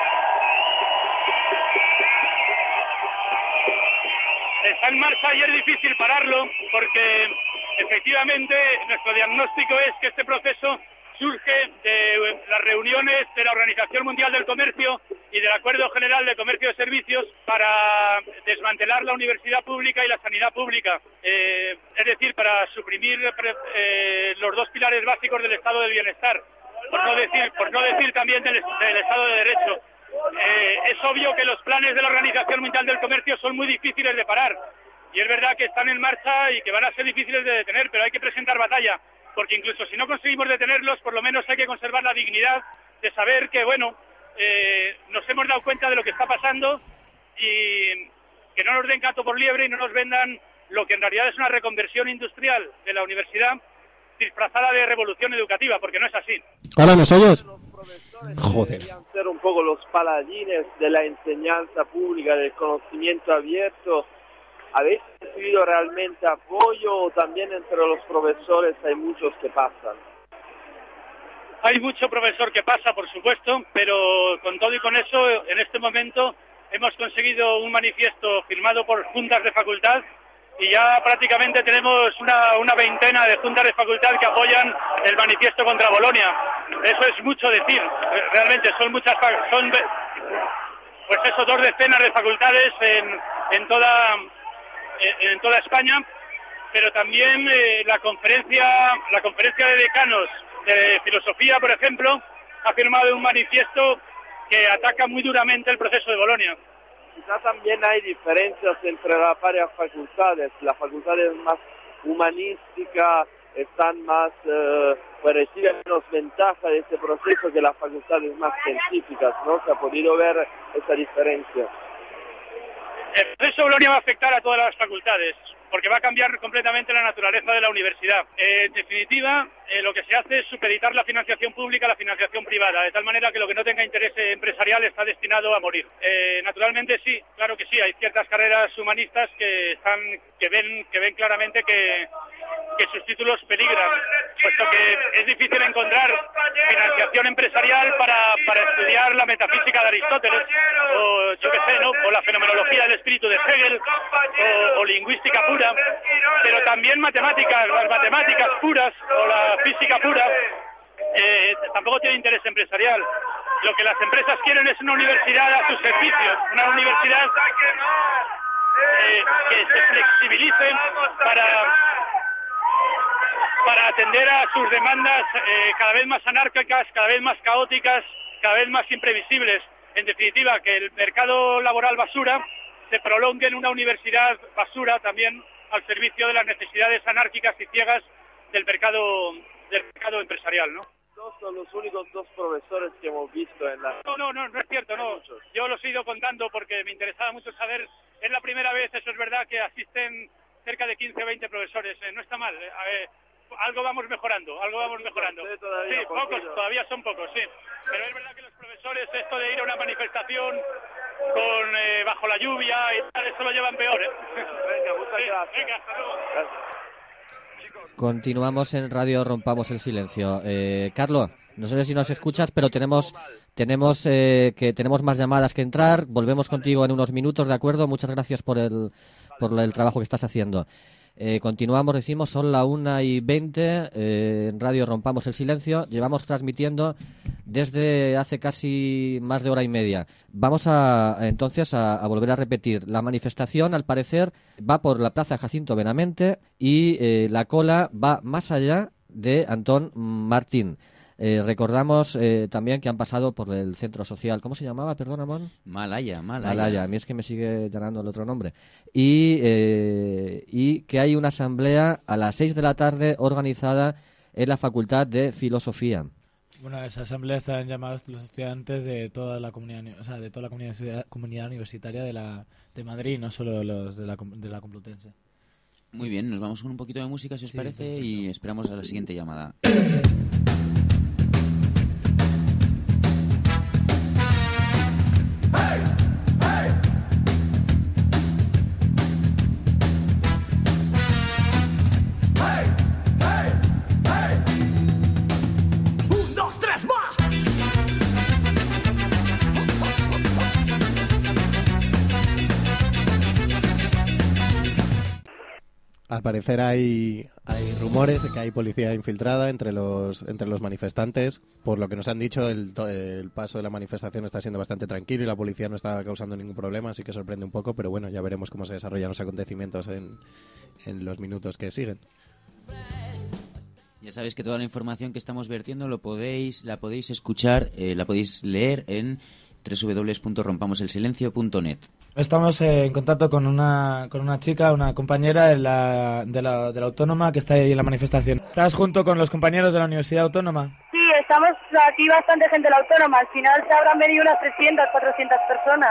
Está en marcha y es difícil pararlo porque efectivamente nuestro diagnóstico es que este proceso surge de las reuniones de la Organización Mundial del Comercio y del Acuerdo General de Comercio de Servicios para desmantelar la universidad pública y la sanidad pública, es decir, para suprimir los dos pilares básicos del estado del bienestar, por no decir también del estado de derecho. Es obvio que los planes de la Organización Mundial del Comercio son muy difíciles de parar y es verdad que están en marcha y que van a ser difíciles de detener, pero hay que presentar batalla, porque incluso si no conseguimos detenerlos, por lo menos hay que conservar la dignidad de saber que, bueno, nos hemos dado cuenta de lo que está pasando y que no nos den gato por liebre y no nos vendan lo que en realidad es una reconversión industrial de la universidad disfrazada de revolución educativa, porque no es así. Hola, ¿nos oyes? Joder. Deberían ser un poco los paladines de la enseñanza pública, del conocimiento abierto. ¿Habéis recibido realmente apoyo o también entre los profesores hay muchos que pasan? Hay mucho profesor que pasa, por supuesto, pero con todo y con eso, en este momento hemos conseguido un manifiesto firmado por juntas de facultad y ya prácticamente tenemos una veintena de juntas de facultad que apoyan el manifiesto contra Bolonia. Eso es mucho decir, realmente son muchas, pues eso, 2 decenas de facultades en toda España, pero también la conferencia de decanos de filosofía, por ejemplo, ha firmado un manifiesto que ataca muy duramente el proceso de Bolonia. Quizá también hay diferencias entre las varias facultades. Las facultades más humanísticas están más, reciben menos ventaja de este proceso que las facultades más científicas, ¿no? Se ha podido ver esa diferencia. El proceso de Bolonia va a afectar a todas las facultades, porque va a cambiar completamente la naturaleza de la universidad. En definitiva, lo que se hace es supeditar la financiación pública a la financiación privada, de tal manera que lo que no tenga interés empresarial está destinado a morir. Naturalmente sí, claro que sí, hay ciertas carreras humanistas que ven claramente que sus títulos peligran, puesto que es difícil encontrar financiación empresarial para estudiar la metafísica de Aristóteles, o yo qué sé, ¿no? O la fenomenología del espíritu de Hegel, o lingüística pura, pero también matemáticas, las matemáticas puras o la física pura tampoco tiene interés empresarial. Lo que las empresas quieren es una universidad a su servicio, una universidad que se flexibilice para atender a sus demandas cada vez más anárquicas, cada vez más caóticas, cada vez más imprevisibles. En definitiva, que el mercado laboral basura se prolongue en una universidad basura también al servicio de las necesidades anárquicas y ciegas del mercado empresarial, ¿no? No son los únicos 2 profesores que hemos visto en la... No es cierto, no. Yo los he ido contando porque me interesaba mucho saber. Es la primera vez, eso es verdad, que asisten cerca de 15 o 20 profesores. No está mal. Algo vamos mejorando. Sí, pocos, todavía son pocos, sí. Pero es verdad que los profesores, esto de ir a una manifestación bajo la lluvia y tal, eso lo llevan peor, ¿eh? Venga, muchas gracias. Venga, hasta luego. Gracias. Continuamos en Radio Rompamos el Silencio. Carlos, no sé si nos escuchas, pero tenemos más llamadas que entrar. Volvemos contigo en unos minutos, ¿de acuerdo? Muchas gracias por el trabajo que estás haciendo. Continuamos, decimos, son la 1:20 en Radio Rompamos el Silencio. Llevamos transmitiendo desde hace casi más de hora y media. Vamos entonces a volver a repetir. La manifestación, al parecer, va por la Plaza Jacinto Benavente y la cola va más allá de Antón Martín. Recordamos también que han pasado por el centro social. ¿Cómo se llamaba? Perdón, Amón. Malaya. A mí es que me sigue llamando el otro nombre. Y que hay una asamblea a las 6 de la tarde organizada en la Facultad de Filosofía. Bueno, a esa asamblea están llamados los estudiantes de toda la comunidad, o sea, de toda la comunidad universitaria de Madrid, no solo los de la Complutense. Muy bien, nos vamos con un poquito de música, si os parece, perfecto. Y esperamos a la siguiente llamada. Al parecer hay rumores de que hay policía infiltrada entre los manifestantes. Por lo que nos han dicho, el paso de la manifestación está siendo bastante tranquilo y la policía no está causando ningún problema, así que sorprende un poco, pero bueno, ya veremos cómo se desarrollan los acontecimientos en los minutos que siguen. Ya sabéis que toda la información que estamos vertiendo la podéis escuchar, la podéis leer en www.rompamoselsilencio.net. Estamos en contacto con una chica, una compañera de la Autónoma que está ahí en la manifestación. ¿Estás junto con los compañeros de la Universidad Autónoma? Sí, estamos aquí bastante gente de la Autónoma. Al final se habrán venido unas 300, 400 personas.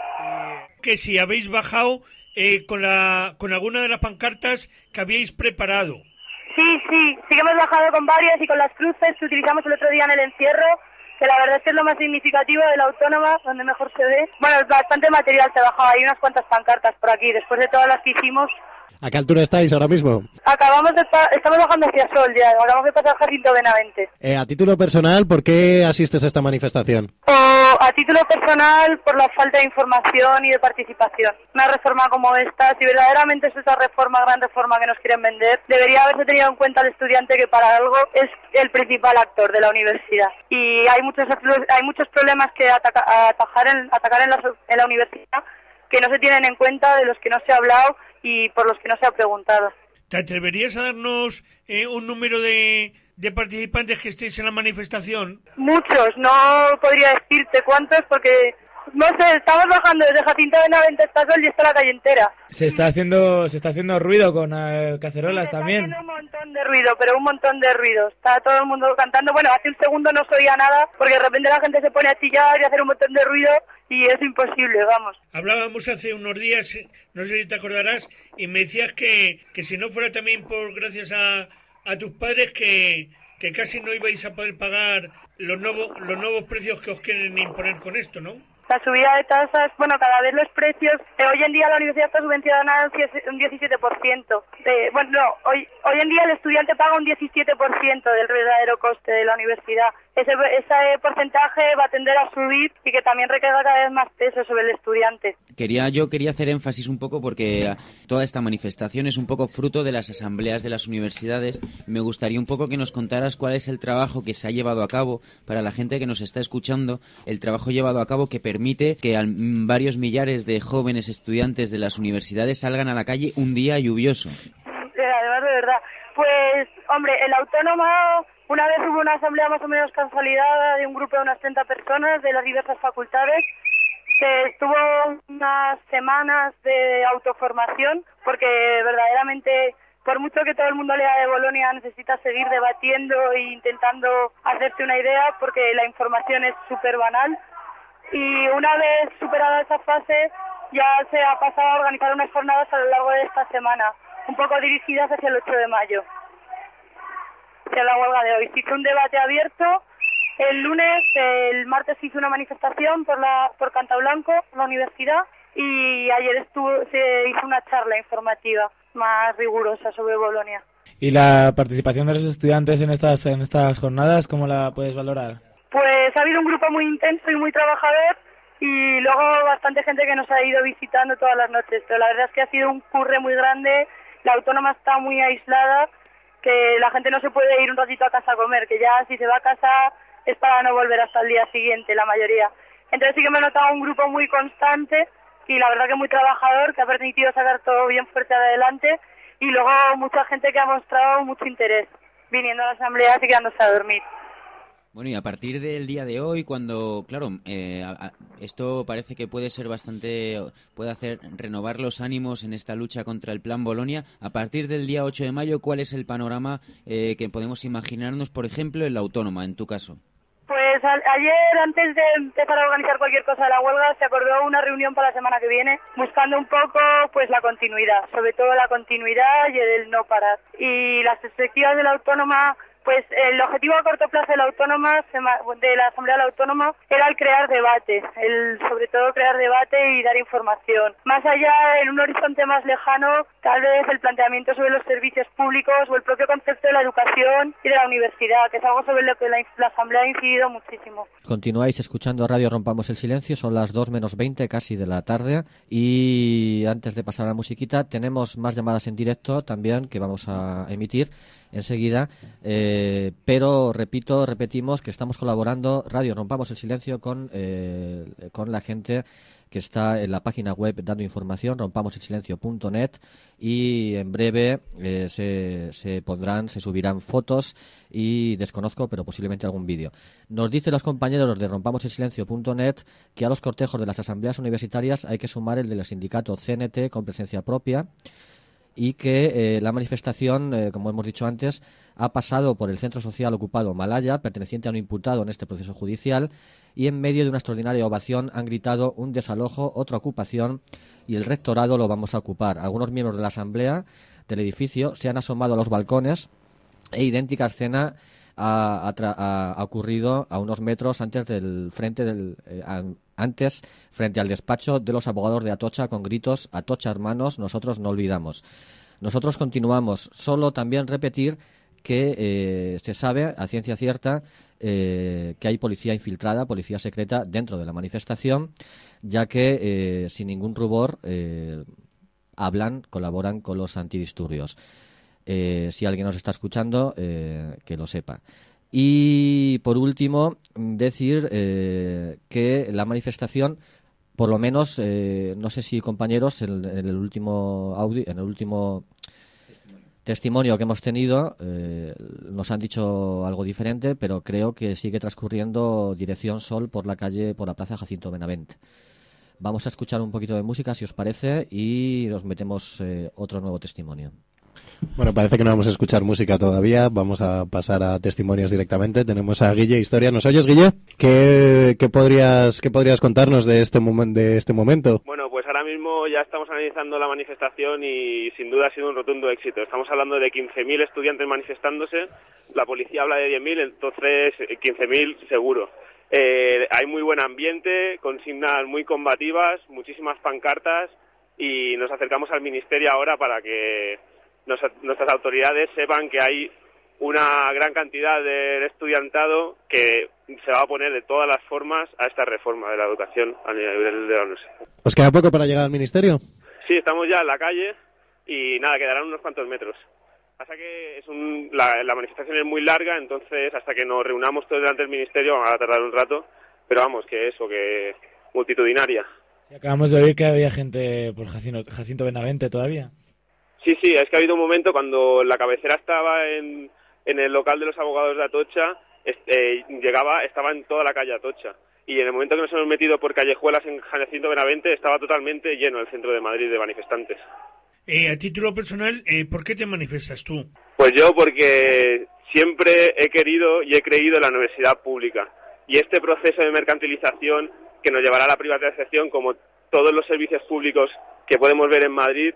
Que si habéis bajado con alguna de las pancartas que habíais preparado. Sí que hemos bajado con varias y con las cruces que utilizamos el otro día en el encierro, que la verdad es que es lo más significativo de la Autónoma, donde mejor se ve. Bueno, bastante material se ha bajado, hay unas cuantas pancartas por aquí, después de todas las que hicimos. ¿A qué altura estáis ahora mismo? Estamos bajando hacia Sol ya, acabamos de pasar Jacinto Benavente. A título personal, ¿por qué asistes a esta manifestación? A título personal, por la falta de información y de participación. Una reforma como esta, si verdaderamente es esa gran reforma que nos quieren vender, debería haberse tenido en cuenta al estudiante que para algo es el principal actor de la universidad. Y hay muchos problemas que atacar en la universidad que no se tienen en cuenta, de los que no se ha hablado y por los que no se ha preguntado. ¿Te atreverías a darnos un número de participantes que estéis en la manifestación? Muchos, no podría decirte cuántos porque, no sé, estamos bajando desde Jacinto Benavente hasta Sol y está la calle entera. Se está haciendo ruido con cacerolas también. Un montón de ruido, pero un montón de ruido. Está todo el mundo cantando. Bueno, hace un segundo no se oía nada porque de repente la gente se pone a chillar y a hacer un montón de ruido y es imposible, vamos. Hablábamos hace unos días, no sé si te acordarás, y me decías que si no fuera también gracias a tus padres que casi no ibais a poder pagar los nuevos precios que os quieren imponer con esto, ¿no? La subida de tasas, bueno, cada vez los precios, hoy en día la universidad está subvencionada un 17%. Hoy en día el estudiante paga un 17% del verdadero coste de la universidad. Ese porcentaje va a tender a subir y que también recaiga cada vez más peso sobre el estudiante. Quería hacer énfasis un poco porque toda esta manifestación es un poco fruto de las asambleas de las universidades. Me gustaría un poco que nos contaras cuál es el trabajo que se ha llevado a cabo para la gente que nos está escuchando, el trabajo llevado a cabo que permite que varios millares de jóvenes estudiantes de las universidades salgan a la calle un día lluvioso. Además, de verdad. Pues, hombre, en la Autónoma una vez hubo una asamblea más o menos consolidada de un grupo de unas 30 personas de las diversas facultades que estuvo unas semanas de autoformación porque verdaderamente, por mucho que todo el mundo lea de Bolonia, necesita seguir debatiendo e intentando hacerse una idea porque la información es súper banal. Y una vez superada esa fase ya se ha pasado a organizar unas jornadas a lo largo de esta semana, un poco dirigidas hacia el 8 de mayo, hacia la huelga de hoy. Se hizo un debate abierto el lunes, el martes se hizo una manifestación por Cantablanco, la universidad, y ayer se hizo una charla informativa más rigurosa sobre Bolonia. ¿Y la participación de los estudiantes en estas jornadas, cómo la puedes valorar? Pues ha habido un grupo muy intenso y muy trabajador y luego bastante gente que nos ha ido visitando todas las noches, pero la verdad es que ha sido un curre muy grande. La Autónoma está muy aislada, que la gente no se puede ir un ratito a casa a comer, que ya si se va a casa es para no volver hasta el día siguiente, la mayoría. Entonces sí que me he notado un grupo muy constante y la verdad que muy trabajador, que ha permitido sacar todo bien fuerte adelante, y luego mucha gente que ha mostrado mucho interés viniendo a las asambleas y quedándose a dormir. Bueno, y a partir del día de hoy, cuando, claro, esto parece que puede hacer renovar los ánimos en esta lucha contra el Plan Bolonia, a partir del día 8 de mayo, ¿cuál es el panorama que podemos imaginarnos, por ejemplo, en la Autónoma, en tu caso? Pues ayer, antes de empezar a organizar cualquier cosa de la huelga, se acordó una reunión para la semana que viene, buscando un poco pues la continuidad, sobre todo la continuidad y el no parar. Y las perspectivas de la autónoma, pues el objetivo a corto plazo de la autónoma, de la Asamblea de la Autónoma, era el crear debate, sobre todo crear debate y dar información. Más allá, en un horizonte más lejano, tal vez el planteamiento sobre los servicios públicos o el propio concepto de la educación y de la universidad, que es algo sobre lo que la Asamblea ha incidido muchísimo. Continuáis escuchando Radio Rompamos el Silencio, son las 2:20 casi de la tarde, y antes de pasar a la musiquita tenemos más llamadas en directo también que vamos a emitir enseguida, pero repetimos que estamos colaborando Radio Rompamos el Silencio con la gente que está en la página web dando información, rompamoselsilencio.net, y en breve se subirán fotos y desconozco, pero posiblemente algún vídeo. Nos dicen los compañeros de rompamoselsilencio.net que a los cortejos de las asambleas universitarias hay que sumar el del sindicato CNT con presencia propia, y que la manifestación, como hemos dicho antes, ha pasado por el centro social ocupado Malaya, perteneciente a un imputado en este proceso judicial, y en medio de una extraordinaria ovación han gritado un desalojo, otra ocupación, y el rectorado lo vamos a ocupar. Algunos miembros de la asamblea del edificio se han asomado a los balcones, e idéntica escena ha ocurrido a unos metros antes frente al despacho de los abogados de Atocha, con gritos: Atocha, hermanos, nosotros no olvidamos. Nosotros continuamos. Solo también repetir que se sabe a ciencia cierta que hay policía infiltrada, policía secreta dentro de la manifestación, ya que sin ningún rubor colaboran con los antidisturbios. Si alguien nos está escuchando, que lo sepa. Y por último, decir que la manifestación, por lo menos, no sé si compañeros, en el último testimonio que hemos tenido, nos han dicho algo diferente, pero creo que sigue transcurriendo dirección Sol por la Plaza Jacinto Benavent. Vamos a escuchar un poquito de música, si os parece, y nos metemos otro nuevo testimonio. Bueno, parece que no vamos a escuchar música todavía, vamos a pasar a testimonios directamente. Tenemos a Guille Historia. ¿Nos oyes, Guille? ¿Qué podrías contarnos de este momento? Bueno, pues ahora mismo ya estamos analizando la manifestación y sin duda ha sido un rotundo éxito. Estamos hablando de 15.000 estudiantes manifestándose, la policía habla de 10.000, entonces 15.000 seguro. Hay muy buen ambiente, consignas muy combativas, muchísimas pancartas, y nos acercamos al ministerio ahora para que nuestras autoridades sepan que hay una gran cantidad de estudiantado que se va a oponer de todas las formas a esta reforma de la educación a nivel de la universidad. ¿Os queda poco para llegar al ministerio? Sí, estamos ya en la calle y nada, quedarán unos cuantos metros. Pasa que la manifestación es muy larga, entonces hasta que nos reunamos todos delante del ministerio va a tardar un rato, pero vamos, que multitudinaria. Sí, acabamos de oír que había gente por Jacinto Benavente todavía. Sí, es que ha habido un momento cuando la cabecera estaba en el local de los abogados de Atocha, estaba en toda la calle Atocha, y en el momento que nos hemos metido por callejuelas en Jacinto Benavente estaba totalmente lleno el centro de Madrid de manifestantes. A título personal, ¿por qué te manifiestas tú? Pues yo porque siempre he querido y he creído en la universidad pública, y este proceso de mercantilización que nos llevará a la privatización, como todos los servicios públicos que podemos ver en Madrid,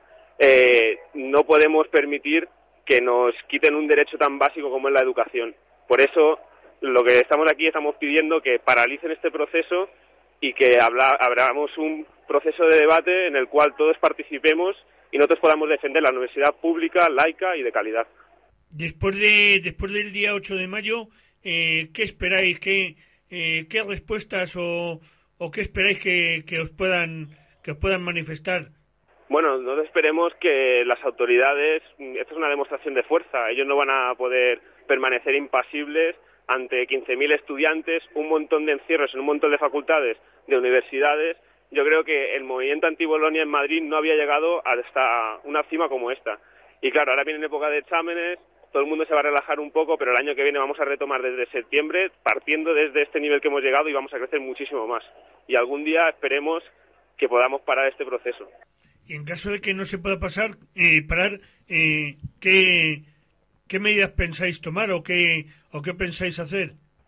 no podemos permitir que nos quiten un derecho tan básico como es la educación. Por eso, lo que estamos pidiendo que paralicen este proceso y que abramos un proceso de debate en el cual todos participemos y nosotros podamos defender la universidad pública, laica y de calidad. Después del día 8 de mayo, ¿qué esperáis? ¿Qué respuestas o qué esperáis que os puedan manifestar? Bueno, nosotros esperemos que las autoridades, esto es una demostración de fuerza, ellos no van a poder permanecer impasibles ante 15.000 estudiantes, un montón de encierros en un montón de facultades, de universidades. Yo creo que el movimiento anti-Bolonia en Madrid no había llegado hasta una cima como esta. Y claro, ahora viene época de exámenes, todo el mundo se va a relajar un poco, pero el año que viene vamos a retomar desde septiembre, partiendo desde este nivel que hemos llegado, y vamos a crecer muchísimo más. Y algún día esperemos que podamos parar este proceso. Y en caso de que no se pueda parar, ¿qué medidas pensáis tomar o qué pensáis hacer?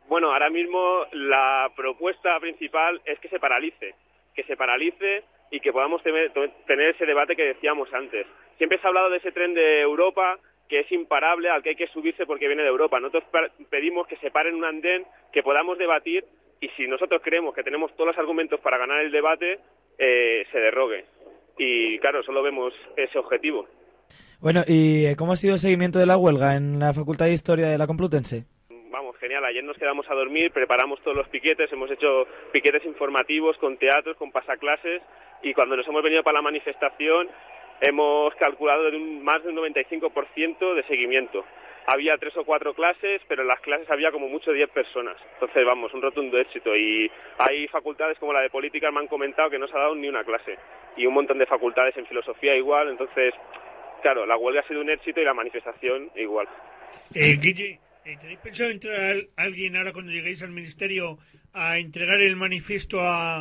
Bueno, ahora mismo la propuesta principal es que se paralice y que podamos tener ese debate que decíamos antes. Siempre se ha hablado de ese tren de Europa que es imparable, al que hay que subirse porque viene de Europa. Nosotros pedimos que se pare en un andén, que podamos debatir, y si nosotros creemos que tenemos todos los argumentos para ganar el debate, se derrogue. Y claro, solo vemos ese objetivo. Bueno, ¿y cómo ha sido el seguimiento de la huelga en la Facultad de Historia de la Complutense? Vamos, genial. Ayer nos quedamos a dormir, preparamos todos los piquetes, hemos hecho piquetes informativos con teatros, con pasaclases, y cuando nos hemos venido para la manifestación hemos calculado más de un 95% de seguimiento. Había 3 o 4 clases, pero en las clases había como mucho 10 personas. Entonces, vamos, un rotundo éxito. Y hay facultades como la de política, me han comentado que no se ha dado ni una clase. Y un montón de facultades en filosofía igual. Entonces, claro, la huelga ha sido un éxito y la manifestación igual. Guille, ¿tenéis pensado entrar alguien ahora cuando lleguéis al ministerio a entregar el manifiesto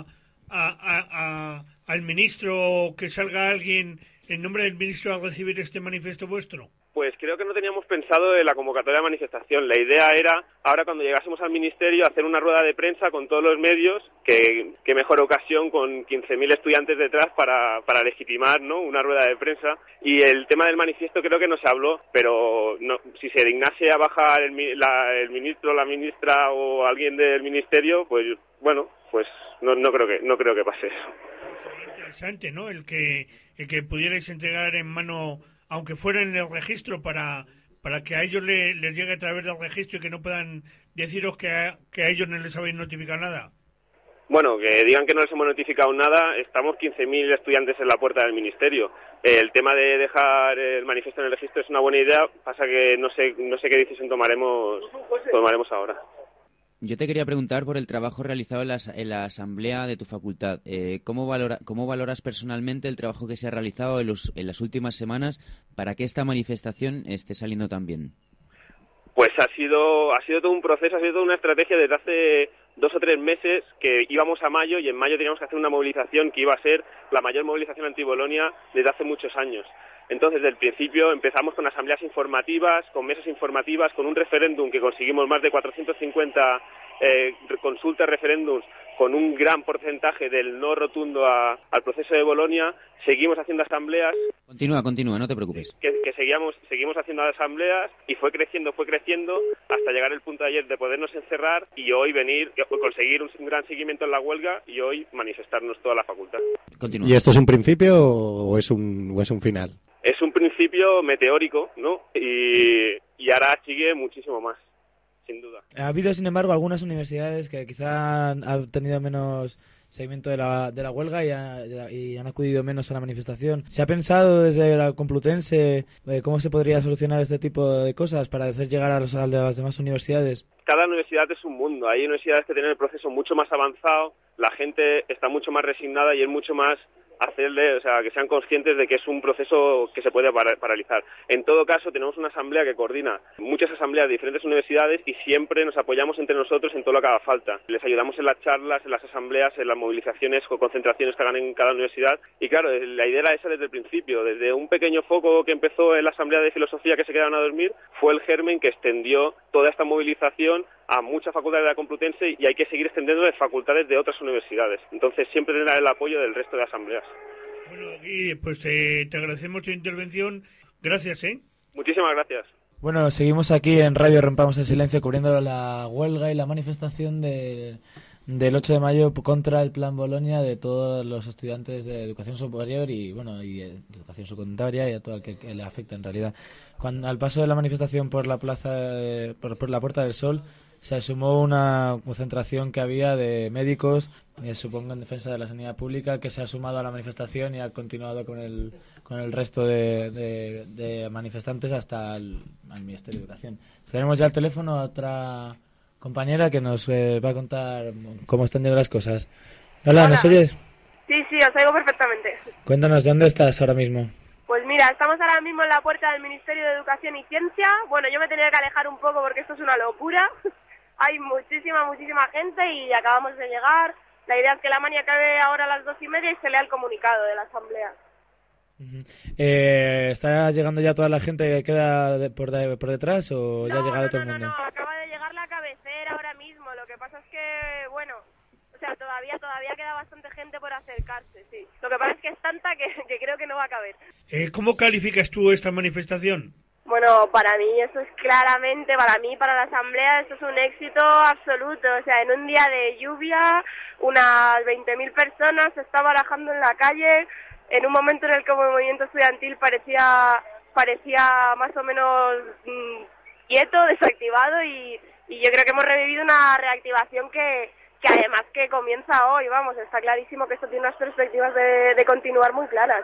al ministro, o que salga alguien en nombre del ministro a recibir este manifiesto vuestro? Pues creo que no teníamos pensado en la convocatoria de manifestación. La idea era, ahora cuando llegásemos al ministerio, hacer una rueda de prensa con todos los medios, que mejor ocasión con 15.000 estudiantes detrás para legitimar, ¿no?, una rueda de prensa. Y el tema del manifiesto creo que no se habló, pero no, si se dignase a bajar el ministro, la ministra o alguien del ministerio, pues bueno, pues no creo que pase eso. Sería interesante, ¿no?, el que pudierais entregar en mano, aunque fuera en el registro, para que a ellos les llegue a través del registro y que no puedan deciros que a ellos no les habéis notificado nada. Bueno, que digan que no les hemos notificado nada. Estamos 15.000 estudiantes en la puerta del ministerio. El tema de dejar el manifiesto en el registro es una buena idea, pasa que no sé qué decisión tomaremos ahora. Yo te quería preguntar por el trabajo realizado en la asamblea de tu facultad. ¿Cómo valoras personalmente el trabajo que se ha realizado en las últimas semanas para que esta manifestación esté saliendo tan bien? Pues ha sido todo un proceso, ha sido toda una estrategia desde hace 2 o 3 meses, que íbamos a mayo y en mayo teníamos que hacer una movilización que iba a ser la mayor movilización anti-Bolonia desde hace muchos años. Entonces, desde el principio empezamos con asambleas informativas, con mesas informativas, con un referéndum que conseguimos más de 450 consultas, referéndums, con un gran porcentaje del no rotundo al proceso de Bolonia. Seguimos haciendo asambleas. Continúa, no te preocupes. Que seguimos haciendo asambleas y fue creciendo hasta llegar el punto de ayer de podernos encerrar y hoy conseguir un gran seguimiento en la huelga y hoy manifestarnos toda la facultad. Continúa. ¿Y esto es un principio o es un final? Es un principio meteórico, ¿no? Y ahora sigue muchísimo más, sin duda. Ha habido, sin embargo, algunas universidades que quizá han tenido menos seguimiento de la huelga y han acudido menos a la manifestación. ¿Se ha pensado desde la Complutense cómo se podría solucionar este tipo de cosas para hacer llegar a las demás universidades? Cada universidad es un mundo. Hay universidades que tienen el proceso mucho más avanzado, la gente está mucho más resignada y es mucho más que sean conscientes de que es un proceso que se puede paralizar. En todo caso, tenemos una asamblea que coordina muchas asambleas de diferentes universidades y siempre nos apoyamos entre nosotros en todo lo que haga falta. Les ayudamos en las charlas, en las asambleas, en las movilizaciones o concentraciones que hagan en cada universidad. Y claro, la idea era esa desde el principio. Desde un pequeño foco que empezó en la asamblea de filosofía que se quedaron a dormir, fue el germen que extendió toda esta movilización a muchas facultades de la Complutense y hay que seguir extendiendo de facultades de otras universidades. Entonces siempre tendrá el apoyo del resto de asambleas. Bueno, y pues te agradecemos tu intervención. Gracias, ¿eh? Muchísimas gracias. Bueno, seguimos aquí en Radio Rompamos el Silencio cubriendo la huelga y la manifestación del 8 de mayo contra el Plan Bolonia de todos los estudiantes de educación superior y educación secundaria y a todo el que le afecta en realidad. Al paso de la manifestación por la plaza por la Puerta del Sol se sumó una concentración que había de médicos, supongo en defensa de la sanidad pública, que se ha sumado a la manifestación y ha continuado con el resto de manifestantes hasta al Ministerio de Educación. Tenemos ya al teléfono a otra compañera que nos va a contar cómo están yendo las cosas. Hola, ¿nos oyes? Sí, os oigo perfectamente. Cuéntanos, ¿dónde estás ahora mismo? Pues mira, estamos ahora mismo en la puerta del Ministerio de Educación y Ciencia. Bueno, yo me tenía que alejar un poco porque esto es una locura. Hay muchísima gente y acabamos de llegar. La idea es que la mani acabe ahora a las 2:30 y se lea el comunicado de la asamblea. ¿Está llegando ya toda la gente que queda por detrás o ya ha llegado todo el mundo? No, acaba de llegar la cabecera ahora mismo. pasa es que, bueno, o sea, todavía queda bastante gente por acercarse, sí. Lo que pasa es que es tanta que creo que no va a caber. ¿Cómo calificas tú esta manifestación? Bueno, para mí eso es claramente, para la asamblea, esto es un éxito absoluto. O sea, en un día de lluvia, unas 20.000 personas se estaban barajando en la calle, en un momento en el que el movimiento estudiantil parecía más o menos quieto, desactivado, y yo creo que hemos revivido una reactivación que además que comienza hoy, vamos, está clarísimo que esto tiene unas perspectivas de continuar muy claras.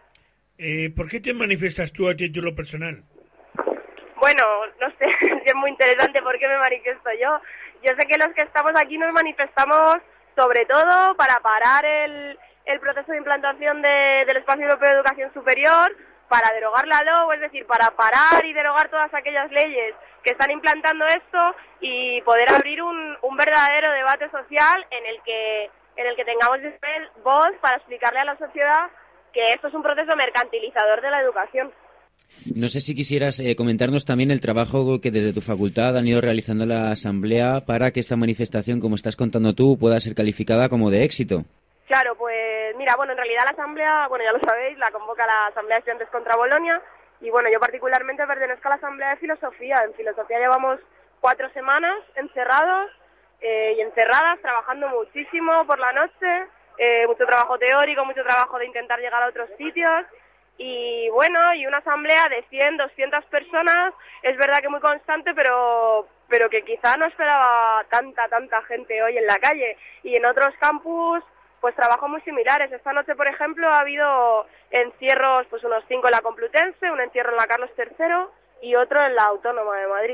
¿Por qué te manifiestas tú a título personal? Bueno, no sé, es muy interesante por qué me manifiesto yo. Yo sé que los que estamos aquí nos manifestamos sobre todo para parar el proceso de implantación del Espacio Europeo de Educación Superior, para derogar la LOU, es decir, para parar y derogar todas aquellas leyes que están implantando esto y poder abrir un verdadero debate social en el que tengamos voz para explicarle a la sociedad que esto es un proceso mercantilizador de la educación. No sé si quisieras comentarnos también el trabajo que desde tu facultad han ido realizando la Asamblea para que esta manifestación, como estás contando tú, pueda ser calificada como de éxito. Claro, pues mira, bueno, en realidad la Asamblea, bueno, ya lo sabéis, la convoca la Asamblea de Estudiantes contra Bolonia, y bueno, yo particularmente pertenezco a la Asamblea de Filosofía. En Filosofía llevamos 4 semanas encerrados y encerradas, trabajando muchísimo por la noche, mucho trabajo teórico, mucho trabajo de intentar llegar a otros sitios. Y bueno, y una asamblea de 100, 200 personas, es verdad que muy constante, pero que quizá no esperaba tanta gente hoy en la calle. Y en otros campus, pues trabajos muy similares. Esta noche, por ejemplo, ha habido encierros, pues unos 5 en la Complutense, un encierro en la Carlos III y otro en la Autónoma de Madrid.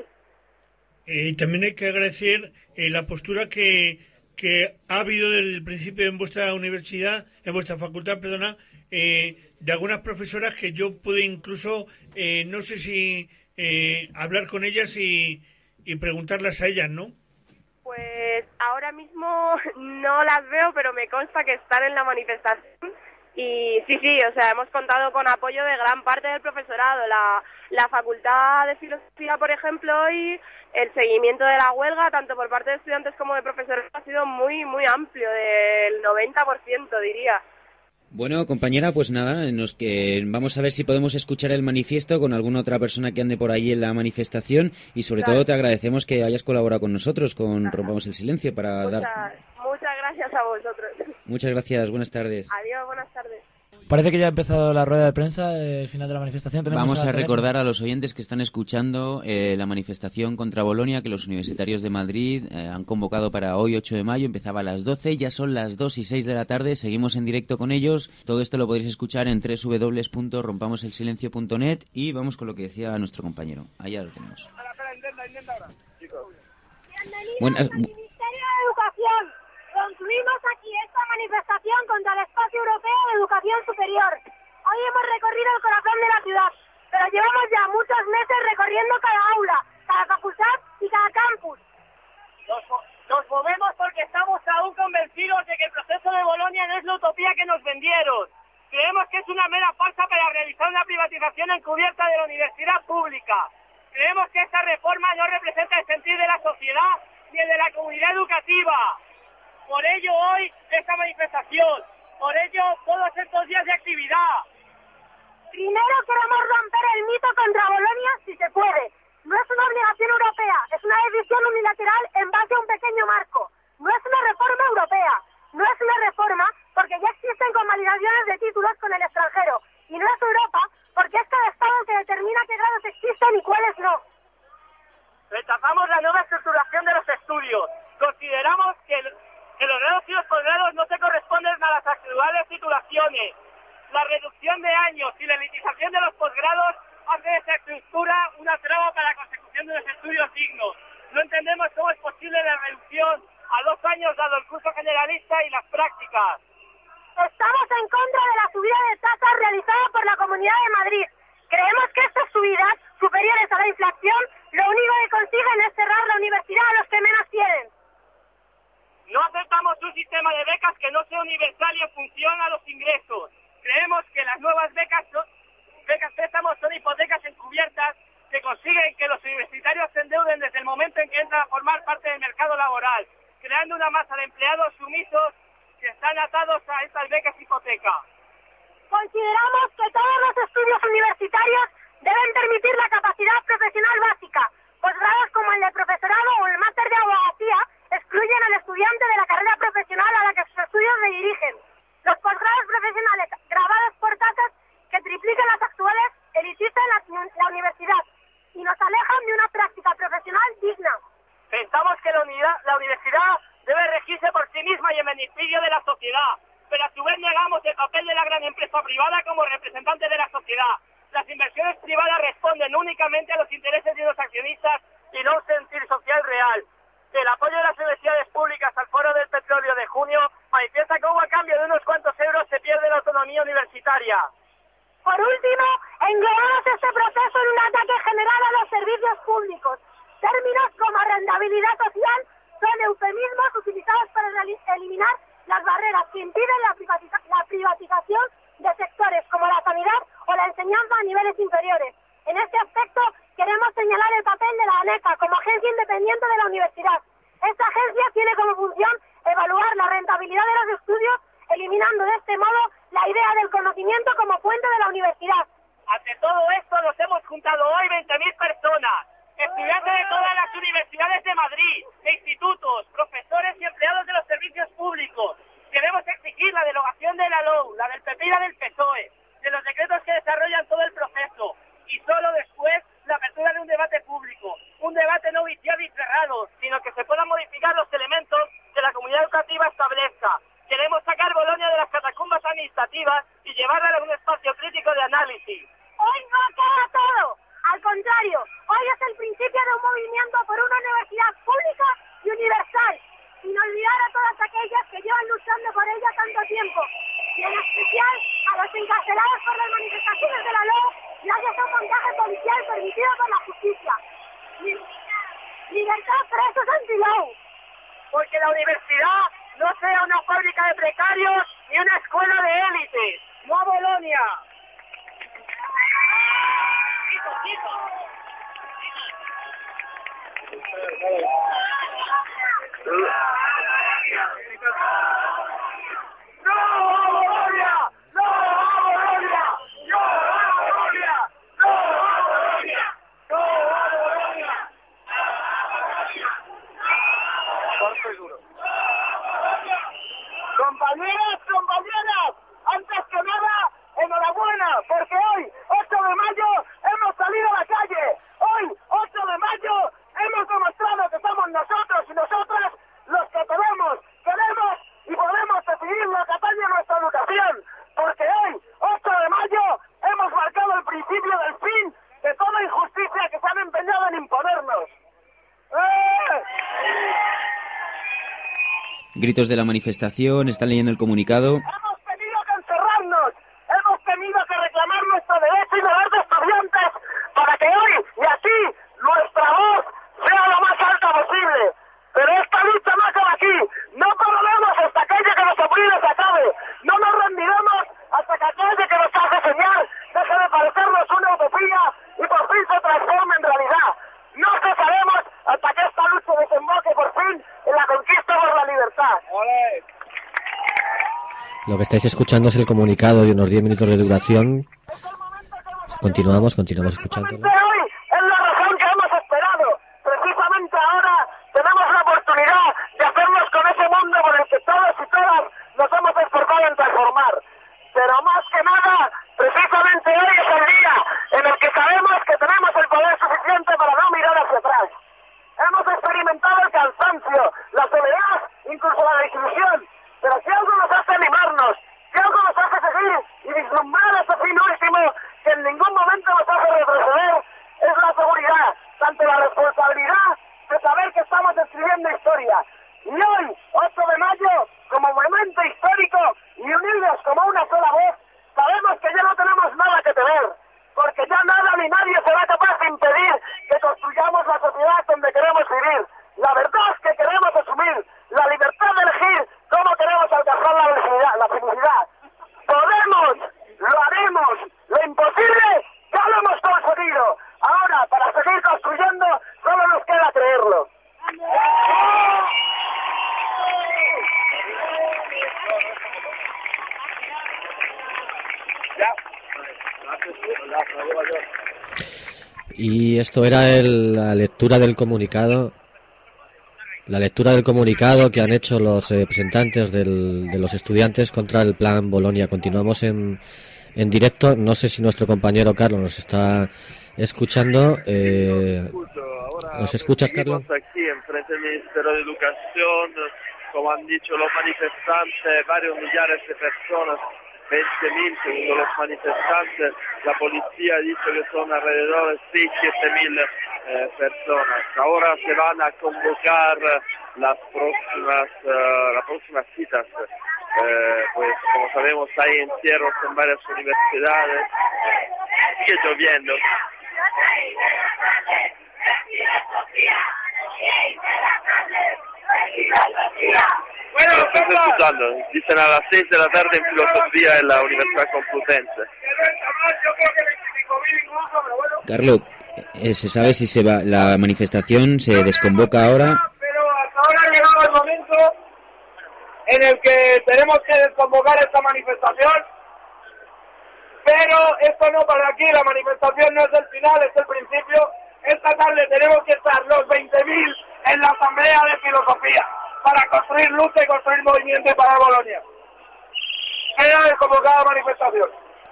También hay que agradecer la postura que ha habido desde el principio en vuestra universidad, en vuestra facultad, perdona, de algunas profesoras que yo pude incluso, no sé si hablar con ellas y preguntarlas a ellas, ¿no? Pues ahora mismo no las veo, pero me consta que están en la manifestación. Y sí, o sea, hemos contado con apoyo de gran parte del profesorado. La Facultad de Filosofía, por ejemplo, y el seguimiento de la huelga, tanto por parte de estudiantes como de profesores, ha sido muy amplio, del 90%, diría. Bueno, compañera, pues nada, vamos a ver si podemos escuchar el manifiesto con alguna otra persona que ande por ahí en la manifestación, y sobre todo te agradecemos que hayas colaborado con nosotros, con Rompamos el Silencio, para Muchas gracias a vosotros. Muchas gracias, buenas tardes. Adiós, buenas tardes. Parece que ya ha empezado la rueda de prensa del final de la manifestación. Vamos a recordar a los oyentes que están escuchando la manifestación contra Bolonia que los universitarios de Madrid han convocado para hoy, 8 de mayo. Empezaba a las 12, ya son las 2:06 de la tarde. Seguimos en directo con ellos. Todo esto lo podréis escuchar en www.rompamoselsilencio.net. Y vamos con lo que decía nuestro compañero. Allá lo tenemos. Buenas. Ministerio de Educación. Concluimos aquí esta manifestación contra el Espacio Europeo de Educación Superior. Hoy hemos recorrido el corazón de la ciudad, pero llevamos ya muchos meses recorriendo cada aula, cada facultad y cada campus. Nos movemos porque estamos aún convencidos de que el proceso de Bolonia no es la utopía que nos vendieron. Creemos que es una mera farsa para realizar una privatización encubierta de la universidad pública. Creemos que esta reforma no representa el sentir de la sociedad ni el de la comunidad educativa. Por ello hoy esta manifestación, por ello todos estos días de actividad. Primero queremos romper el mito contra Bolonia si se puede. No es una obligación europea, es una decisión unilateral en base a un pequeño marco. No es una reforma europea, no es una reforma porque ya existen convalidaciones de títulos con el extranjero. Y no es Europa porque es cada estado que determina qué grados existen y cuáles no. Rechazamos la nueva estructuración de los estudios. Consideramos que los grados y los posgrados no se corresponden a las actuales titulaciones. La reducción de años y la elitización de los posgrados hace de esta estructura una traba para la consecución de los estudios dignos. No entendemos cómo es posible la reducción a 2 años dado el curso generalista y las prácticas. Estamos en contra de la subida de tasas realizada por la Comunidad de Madrid. Creemos que estas subidas, superiores a la inflación, lo único que consiguen es cerrar la universidad a los que menos tienen. No aceptamos un sistema de becas que no sea universal y en función a los ingresos. Creemos que las nuevas becas préstamos son hipotecas encubiertas que consiguen que los universitarios se endeuden desde el momento en que entran a formar parte del mercado laboral. creando una masa de empleados sumisos que están atados a estas becas hipoteca. Consideramos que todos los estudios universitarios deben permitir la capacidad profesional básica. Posgrados como el de profesorado o el máster de abogacía excluyen al estudiante de la carrera profesional a la que sus estudios se dirigen. Los posgrados profesionales grabados por tasas que triplican las actuales elitistas en la universidad y nos alejan de una práctica profesional digna. Pensamos que la universidad debe regirse por sí misma y en beneficio de la sociedad, pero a su vez negamos el papel de la gran empresa privada como representante de la sociedad. Las inversiones privadas responden únicamente a los intereses de los accionistas y no un sentir social real. El apoyo de las universidades públicas al Foro del Petróleo de junio manifiesta que hubo a cambio de unos cuantos euros se pierde la autonomía universitaria. Por último, englobamos este proceso en un ataque general a los servicios públicos. Términos como rentabilidad social son eufemismos utilizados para eliminar las barreras que impiden la privatización de sectores como la sanidad o la enseñanza a niveles inferiores. En este aspecto, queremos señalar el papel de la ANECA como agencia independiente de la universidad. Esta agencia tiene como función evaluar la rentabilidad de los estudios, eliminando de este modo la idea del conocimiento como fuente de la universidad. Ante todo esto nos hemos juntado hoy 20.000 personas, estudiantes de todas las universidades de Madrid, de institutos, profesores y empleados de los servicios públicos. Queremos exigir la derogación de la LOU, la del PP y la del PSOE, de los decretos que desarrollan todo el proceso, y solo después la apertura de un debate público, un debate no viciado y cerrado, sino que se puedan modificar los elementos que la comunidad educativa establezca. Queremos sacar Bolonia de las catacumbas administrativas y llevarla a un espacio crítico de análisis. Hoy no acaba todo. Al contrario, hoy es el principio de un movimiento por una universidad pública y universal, sin olvidar a todas aquellas que llevan luchando por ella tanto tiempo, y en especial a los encarcelados por las manifestaciones de la LOU gracias a un montaje policial permitido por la justicia. Libertad presos anti-LOU. Porque la universidad no sea una fábrica de precarios ni una escuela de élites. ¡No a Bolonia! Compañeras, antes que nada, enhorabuena, porque hoy, 8 de mayo, hemos salido a la calle. Hoy, 8 de mayo, hemos demostrado que somos nosotros y nosotras los que queremos y podemos decidir lo que atañe a nuestra educación. Porque hoy, 8 de mayo, hemos marcado el principio del fin de toda injusticia que se han empeñado en imponernos. Gritos de la manifestación, están leyendo el comunicado. Hemos tenido que encerrarnos, hemos tenido que reclamar nuestro derecho y deber de estudiantes para que hoy y así nuestra voz sea lo más alta posible. Pero esta lucha no acaba aquí, no pararemos hasta aquella que nos oprime se acabe, no nos rendiremos hasta que aquella que nos hace soñar deje de parecernos una utopía y por fin se transforme en realidad. No cesaremos hasta que esta lucha desemboque por fin en la conquista por la libertad. ¡Olé! Lo que estáis escuchando es el comunicado de unos 10 minutos de duración. Continuamos escuchándolo. Hoy es la razón que hemos esperado. Precisamente ahora tenemos la oportunidad de hacernos con ese mundo por el que todos y todas nos hemos esforzado en transformar. Pero más que nada, precisamente hoy es el día en el que sabemos que tenemos el poder suficiente para no mirar hacia atrás. Hemos experimentado el cansancio, la soledad, incluso la desilusión. Pero si algo nos hace animarnos, si algo nos hace seguir y vislumbrar ese fin último que en ningún momento nos hace retroceder, es la seguridad, tanto la responsabilidad de saber que estamos escribiendo historia. Y hoy, 8 de mayo, como momento histórico y unidos como una sola voz, sabemos que ya no tenemos nada que temer, porque ya nada ni nadie será capaz de impedir que construyamos la sociedad donde queremos vivir. La verdad es que queremos asumir la libertad de elegir cómo Y esto era la lectura del comunicado. La lectura del comunicado que han hecho los representantes de los estudiantes contra el Plan Bolonia. Continuamos en directo. No sé si nuestro compañero Carlos nos está escuchando. ¿Nos escuchas, Carlos? Aquí enfrente del Ministerio de Educación, como han dicho los manifestantes, varios millares de personas, 20.000 según los manifestantes. La policía dice que son alrededor de 6-7.000 personas. Ahora se van a convocar las próximas citas. Pues como sabemos hay encierros en varias universidades. Sigue lloviendo. Bueno, lo estás escuchando. Dicen a las 6 de la tarde en filosofía en la Universidad Complutense. Carlos, ¿se sabe si la manifestación se desconvoca ahora? Pero hasta ahora ha llegado el momento en el que tenemos que desconvocar esta manifestación. Pero esto no para aquí, la manifestación no es el final, es el principio. Esta tarde tenemos que estar los 20.000 en la Asamblea de Filosofía para construir lucha y construir movimiento para Bolonia. Queda desconvocada manifestación.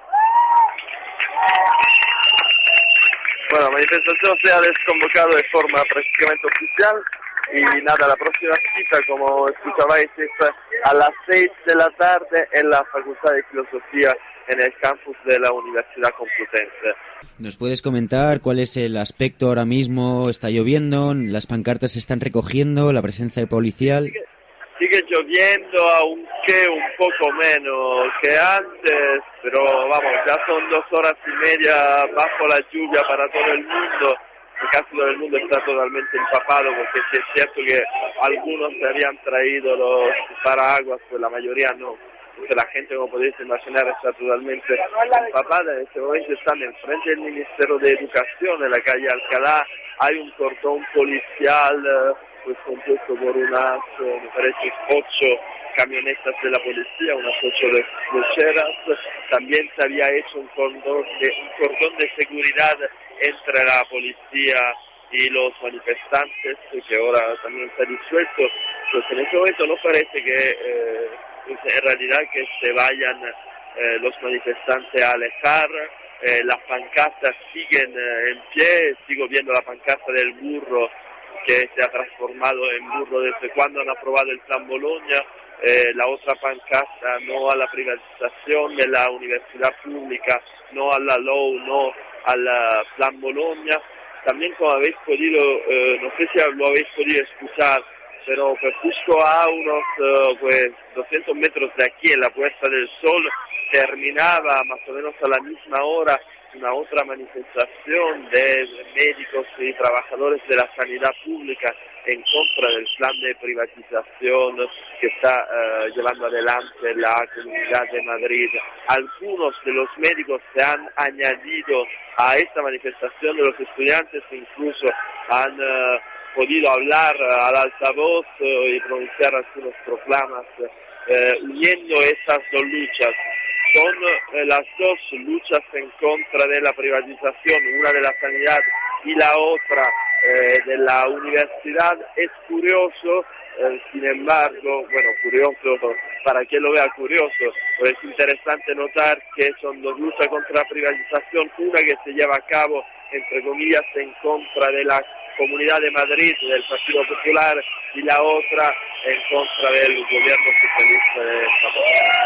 Bueno, la manifestación se ha desconvocado de forma prácticamente oficial y nada, la próxima cita, como escuchabais, es a las 6 de la tarde en la Facultad de Filosofía en el campus de la Universidad Complutense. ¿Nos puedes comentar cuál es el aspecto ahora mismo? ¿Está lloviendo? ¿Las pancartas se están recogiendo? ¿La presencia policial? Sigue lloviendo, aunque un poco menos que antes, pero vamos, ya son 2 horas y media bajo la lluvia para todo el mundo. Casi todo el mundo está totalmente empapado, porque sí es cierto que algunos se habían traído los paraguas, pues la mayoría no. Entonces la gente, como podéis imaginar, está totalmente empapada. En este momento están enfrente del Ministerio de Educación, en la calle Alcalá. Hay un cordón policial pues compuesto por unas, me parece, 8 camionetas de la policía, unas 8 cocheras. También se había hecho un cordón de seguridad entre la policía y los manifestantes, que ahora también está disuelto. Pues en este momento no parece que en realidad que se vayan los manifestantes a alejar. Las pancartas siguen en pie. Sigo viendo la pancarta del burro, que se ha transformado en burro desde cuando han aprobado el Plan Bolonia. La otra pancarta, no a la privatización de la universidad pública, no a la LOU, no al Plan Bolonia. También, como habéis podido, no sé si lo habéis podido escuchar, pero pues justo a unos 200 metros de aquí, en la Puerta del Sol, terminaba más o menos a la misma hora una otra manifestación de médicos y trabajadores de la sanidad pública en contra del plan de privatización que está llevando adelante la Comunidad de Madrid. Algunos de los médicos se han añadido a esta manifestación de los estudiantes, incluso han podido hablar al altavoz y pronunciar algunos proclamas uniendo estas dos luchas. Son las dos luchas en contra de la privatización, una de la sanidad y la otra de la universidad. Es curioso, sin embargo, curioso, para quien lo vea curioso, pero es interesante notar que son dos luchas contra la privatización, una que se lleva a cabo, entre comillas, en contra de la Comunidad de Madrid, del Partido Popular, y la otra en contra del gobierno socialista de Zapatero.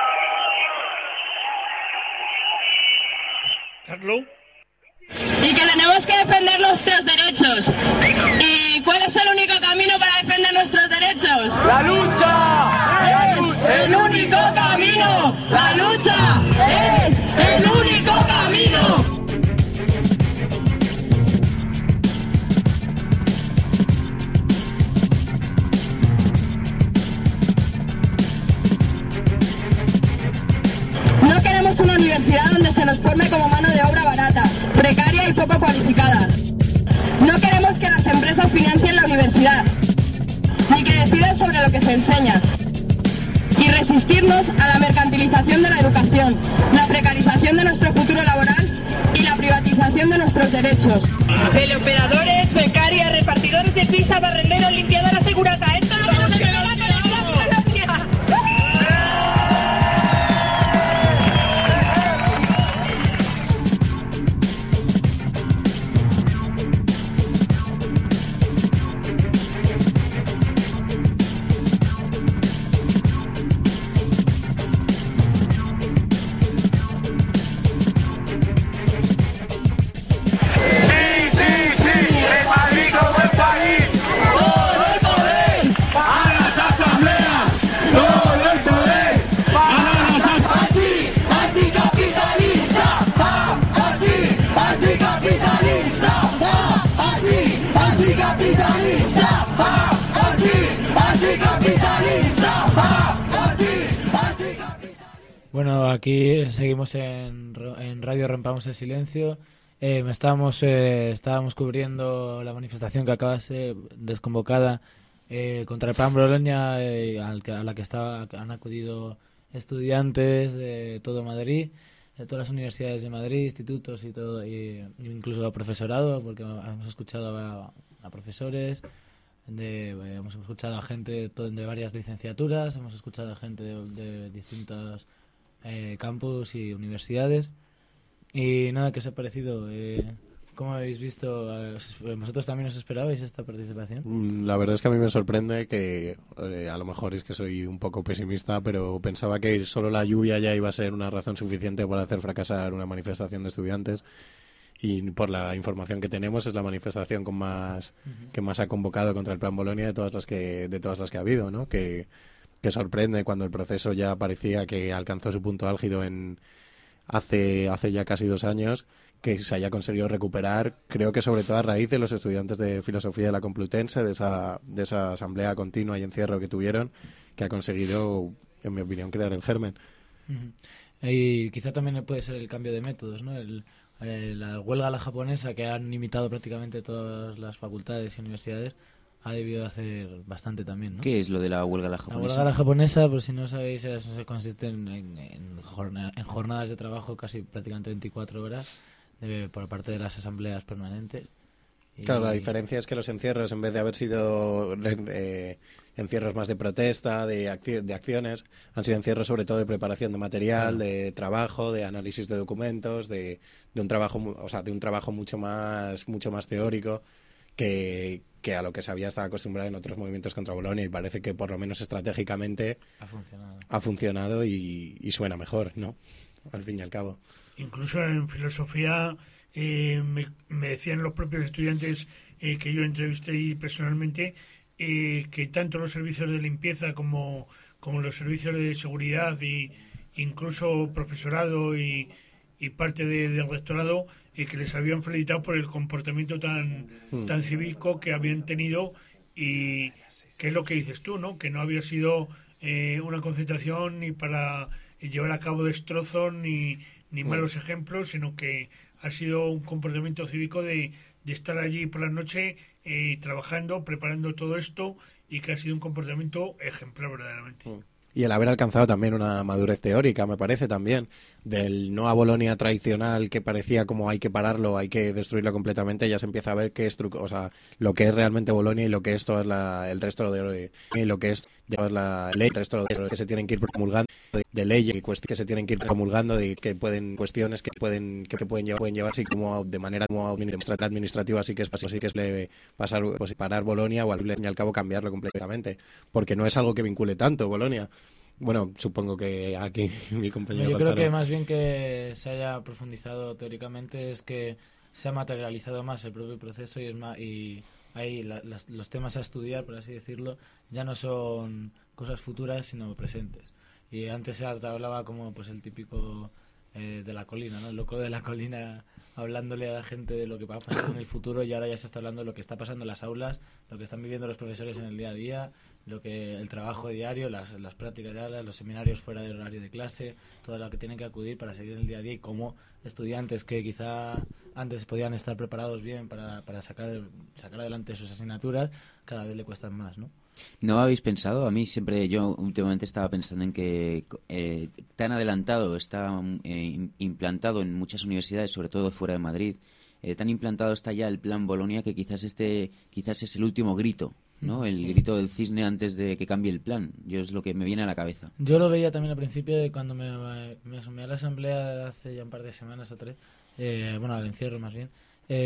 Carlos. Y que tenemos que defender nuestros derechos. ¿Y cuál es el único camino para defender nuestros derechos? ¡La lucha! ¡Es el único camino! ¡La lucha es el único camino! No queremos una universidad donde se nos forme como mano de obra barata, precaria y poco cualificada. No queremos que las empresas financien la universidad, ni que decidan sobre lo que se enseña. Y resistirnos a la mercantilización de la educación, la precarización de nuestro futuro laboral y la privatización de nuestros derechos. Teleoperadores, becarias, repartidores de pizza, barrenderos, limpiadoras, segurata. Esto es lo que nos entrega la Comunidad Valenciana. Bueno, aquí seguimos en Radio Rompamos el Silencio. Estábamos cubriendo la manifestación que acaba de ser desconvocada contra el Plan Bolonia, a la que han acudido estudiantes de todo Madrid, de todas las universidades de Madrid, institutos y todo, incluso a profesorado, porque hemos escuchado a profesores, hemos escuchado a gente de varias licenciaturas, hemos escuchado a gente de distintos campus y universidades. Y nada, ¿qué os ha parecido? ¿Cómo habéis visto? ¿Vosotros también os esperabais esta participación? La verdad es que a mí me sorprende que, a lo mejor es que soy un poco pesimista, pero pensaba que solo la lluvia ya iba a ser una razón suficiente para hacer fracasar una manifestación de estudiantes. Y por la información que tenemos es la manifestación que más ha convocado contra el Plan Bolonia de todas las que ha habido, ¿no? Que sorprende cuando el proceso ya parecía que alcanzó su punto álgido hace ya casi 2 años, que se haya conseguido recuperar, creo que sobre todo a raíz de los estudiantes de Filosofía de la Complutense, de esa asamblea continua y encierro que tuvieron, que ha conseguido, en mi opinión, crear el germen. Y quizá también puede ser el cambio de métodos, ¿no? La huelga a la japonesa, que han imitado prácticamente todas las facultades y universidades, ha debido hacer bastante también, ¿no? ¿Qué es lo de la huelga a la japonesa? La huelga a la japonesa, por si no sabéis, consiste en jornadas de trabajo casi prácticamente 24 horas por parte de las asambleas permanentes. Claro, la diferencia es que los encierros, en vez de haber sido encierros más de protesta, de acciones, han sido encierros sobre todo de preparación de material, de trabajo, de análisis de documentos, de un trabajo mucho más teórico que a lo que se había estado acostumbrado en otros movimientos contra Bolonia, y parece que por lo menos estratégicamente ha funcionado y suena mejor, ¿no? Al fin y al cabo. Incluso en filosofía me decían los propios estudiantes que yo entrevisté personalmente que tanto los servicios de limpieza como los servicios de seguridad y incluso profesorado y parte del rectorado que les habían felicitado por el comportamiento tan cívico que habían tenido, y que es lo que dices tú, ¿no? Que no había sido una concentración ni para llevar a cabo destrozos ni malos ejemplos, sino que ha sido un comportamiento cívico de estar allí por la noche trabajando, preparando todo esto, y que ha sido un comportamiento ejemplar verdaderamente. Y el haber alcanzado también una madurez teórica, me parece también, del no a Bolonia tradicional que parecía como hay que pararlo, hay que destruirlo completamente, ya se empieza a ver qué es lo que es realmente Bolonia y lo que es todo el resto de lo que es la ley, el resto de que se tienen que ir promulgando, de leyes que se tienen que ir promulgando, de que cuestiones que pueden llevar así como de manera administrativa, así que es leve parar Bolonia o al fin y al cabo cambiarlo completamente, porque no es algo que vincule tanto Bolonia. Bueno, supongo que aquí mi compañero Yo Gonzalo. creo que más bien que se haya profundizado teóricamente es que se ha materializado más el propio proceso, y ahí los temas a estudiar, por así decirlo, ya no son cosas futuras sino presentes. Y antes se hablaba como pues el típico de la colina, ¿no? El loco de la colina hablándole a la gente de lo que va a pasar en el futuro, y ahora ya se está hablando de lo que está pasando en las aulas, lo que están viviendo los profesores en el día a día, el trabajo diario, las prácticas de aulas, los seminarios fuera del horario de clase, todo lo que tienen que acudir para seguir el día a día, y cómo estudiantes que quizá antes podían estar preparados bien para sacar adelante sus asignaturas, cada vez le cuestan más, ¿no? ¿No habéis pensado? A mí siempre, yo últimamente estaba pensando en que tan adelantado está implantado en muchas universidades, sobre todo fuera de Madrid, tan implantado está ya el Plan Bolonia que quizás es el último grito, ¿no? El grito del cisne antes de que cambie el plan. Yo es lo que me viene a la cabeza. Yo lo veía también al principio de cuando me asumí a la asamblea hace ya un par de semanas o 3, al encierro más bien,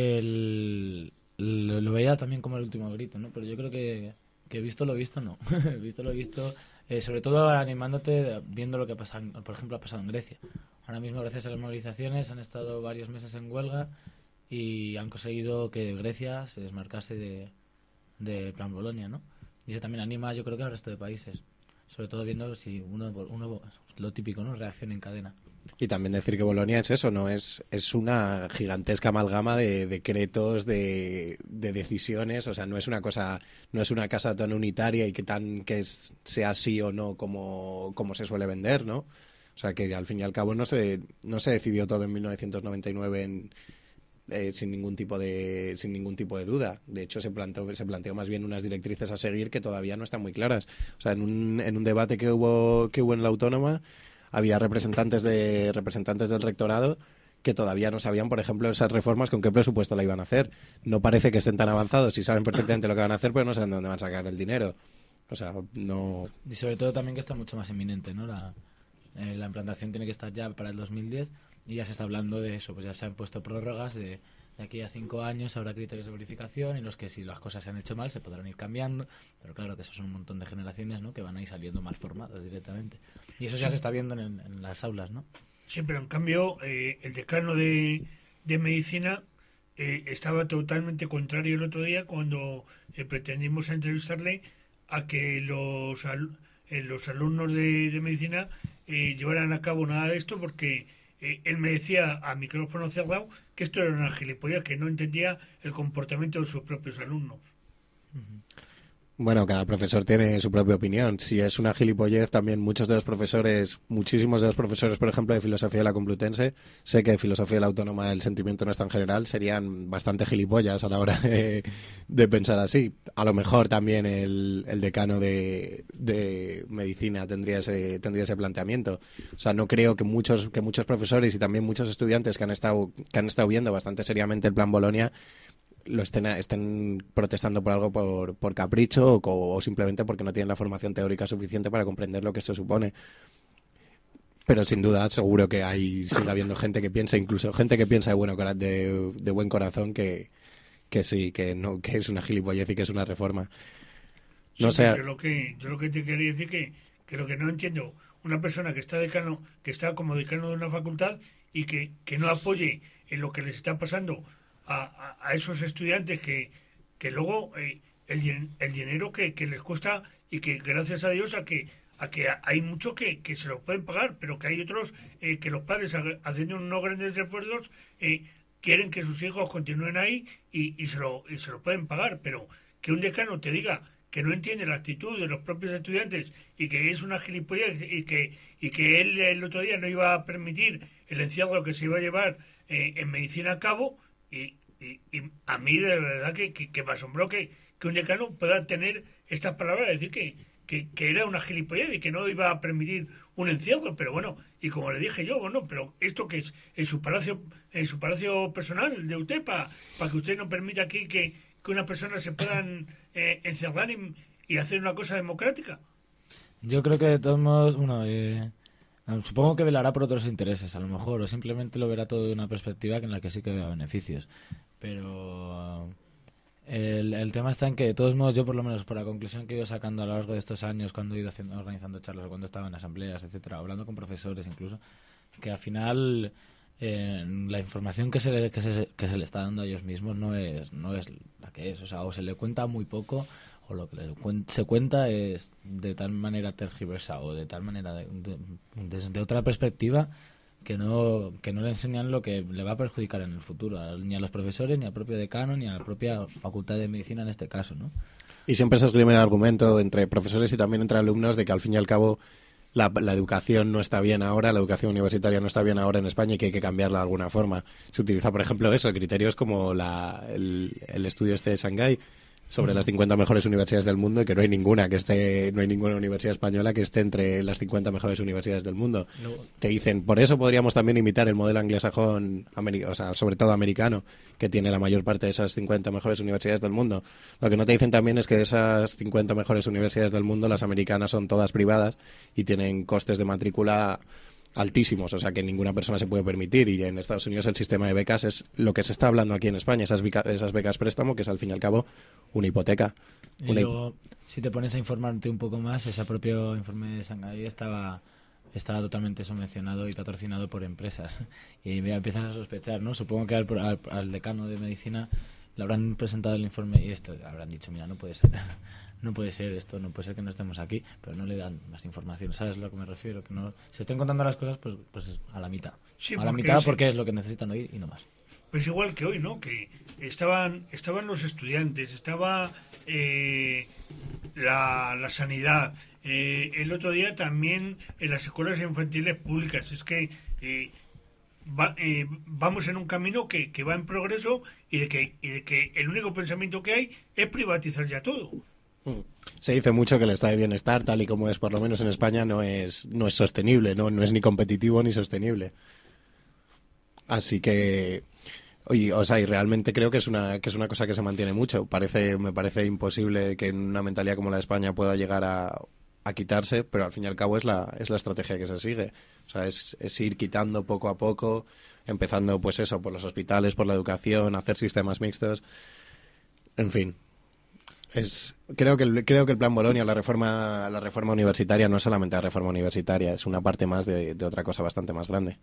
lo veía también como el último grito, ¿no? Pero yo creo que visto lo visto, no. Visto lo visto, sobre todo animándote, viendo lo que pasa, por ejemplo, ha pasado en Grecia. Ahora mismo, gracias a las movilizaciones, han estado varios meses en huelga y han conseguido que Grecia se desmarcase del Plan Bolonia, ¿no? Y eso también anima, yo creo, que al resto de países. Sobre todo viendo si uno lo típico, ¿no? Reacción en cadena. Y también decir que Bolonia es eso, ¿no? Es una gigantesca amalgama de decretos, de decisiones, o sea, no es una cosa tan unitaria y sea sí o no como se suele vender, ¿no? O sea, que al fin y al cabo no se decidió todo en 1999 sin ningún tipo de duda. De hecho, se planteó más bien unas directrices a seguir que todavía no están muy claras. O sea, en un debate que hubo en la Autónoma, había representantes del rectorado que todavía no sabían, por ejemplo, esas reformas con qué presupuesto la iban a hacer. No parece que estén tan avanzados y saben perfectamente lo que van a hacer, pero no saben dónde van a sacar el dinero. O sea, no... Y sobre todo también que está mucho más inminente, ¿no? La implantación tiene que estar ya para el 2010 y ya se está hablando de eso, pues ya se han puesto prórrogas de aquí a 5 años habrá criterios de verificación en los que si las cosas se han hecho mal se podrán ir cambiando, pero claro que esos son un montón de generaciones, ¿no? Que van a ir saliendo mal formados directamente. Y eso ya se está viendo en las aulas, ¿no? Sí, pero en cambio el decano de medicina estaba totalmente contrario el otro día cuando pretendimos entrevistarle a que los alumnos de medicina llevaran a cabo nada de esto, porque él me decía a micrófono cerrado que esto era una gilipollez, que no entendía el comportamiento de sus propios alumnos. Bueno, cada profesor tiene su propia opinión. Si es una gilipollez, también muchísimos de los profesores, por ejemplo, de filosofía de la Complutense, sé que de filosofía de la Autónoma el sentimiento no es tan general, serían bastante gilipollas a la hora de pensar así. A lo mejor también el decano de medicina tendría ese planteamiento. O sea, no creo que muchos profesores y también muchos estudiantes que han estado viendo bastante seriamente el Plan Bolonia estén protestando por algo por capricho o simplemente porque no tienen la formación teórica suficiente para comprender lo que esto supone. Pero sin duda seguro que sigue habiendo gente que piensa, incluso gente que piensa de buen corazón, que sí, que es una gilipollez y que es una reforma. No sí, sé. Yo lo que te quería decir que lo que no entiendo, una persona que está como decano de una facultad y que no apoye en lo que les está pasando a esos estudiantes que luego el dinero que les cuesta, y que gracias a Dios a que hay muchos que se los pueden pagar, pero que hay otros que los padres, haciendo unos grandes esfuerzos, quieren que sus hijos continúen ahí y se lo pueden pagar, pero que un decano te diga que no entiende la actitud de los propios estudiantes y que es una gilipollez y que él el otro día no iba a permitir el encierro que se iba a llevar en medicina a cabo, y a mí de verdad que me asombró que un decano pueda tener estas palabras, decir que era una gilipollez y que no iba a permitir un encierro. Pero bueno, y como le dije yo, bueno, pero esto que es en su palacio personal de usted, para que usted no permita aquí que una persona se puedan encerrar y hacer una cosa democrática. Yo creo que de todos modos, supongo que velará por otros intereses, a lo mejor, o simplemente lo verá todo de una perspectiva en la que sí que vea beneficios. Pero el tema está en que, de todos modos, yo por lo menos por la conclusión que he ido sacando a lo largo de estos años, cuando he ido organizando charlas o cuando estaba en asambleas, etcétera, hablando con profesores incluso, que al final la información que se le está dando a ellos mismos no es la que es, o se le cuenta muy poco, o lo que se cuenta es de tal manera tergiversa o de tal manera desde otra perspectiva que no le enseñan lo que le va a perjudicar en el futuro, ni a los profesores, ni al propio decano, ni a la propia facultad de medicina en este caso, ¿no? Y siempre se esgrime el argumento entre profesores y también entre alumnos de que al fin y al cabo la educación no está bien ahora, la educación universitaria no está bien ahora en España y que hay que cambiarla de alguna forma. Se utiliza, por ejemplo, criterios como el estudio de Shanghái sobre las 50 mejores universidades del mundo, y que no hay ninguna universidad española que esté entre las 50 mejores universidades del mundo. No. Te dicen, por eso podríamos también imitar el modelo anglosajón, sobre todo americano, que tiene la mayor parte de esas 50 mejores universidades del mundo. Lo que no te dicen también es que de esas 50 mejores universidades del mundo, las americanas son todas privadas y tienen costes de matrícula altísimos, o sea que ninguna persona se puede permitir, y en Estados Unidos el sistema de becas es lo que se está hablando aquí en España, esas becas préstamo, que es al fin y al cabo una hipoteca. Y luego, si te pones a informarte un poco más, ese propio informe de Shanghái estaba totalmente subvencionado y patrocinado por empresas, y ya empiezan a sospechar, ¿no? Supongo que al decano de medicina le habrán presentado el informe y esto habrán dicho, mira, no puede ser esto, no puede ser que no estemos aquí, pero no le dan más información. ¿Sabes a lo que me refiero? Que no se estén contando las cosas pues a la mitad. Sí, a la mitad porque es lo que necesitan oír y no más. Pues igual que hoy, ¿no? Que estaban los estudiantes, estaba la sanidad. El otro día también en las escuelas infantiles públicas. Es que vamos en un camino que va en progreso y de que el único pensamiento que hay es privatizar ya todo. Se dice mucho que el estado de bienestar, tal y como es por lo menos en España, no es sostenible, no es ni competitivo ni sostenible. Así que, y realmente creo que es una cosa que se mantiene mucho. Me parece imposible que una mentalidad como la de España pueda llegar a quitarse, pero al fin y al cabo es la estrategia que se sigue. O sea, es ir quitando poco a poco, empezando pues eso, por los hospitales, por la educación, hacer sistemas mixtos, en fin. Creo que el plan Bolonia, la reforma universitaria, no es solamente la reforma universitaria, es una parte más de otra cosa bastante más grande.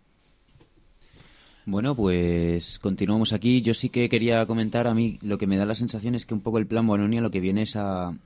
Bueno, pues continuamos aquí. Yo sí que quería comentar, a mí lo que me da la sensación es que un poco el plan Bolonia lo que viene es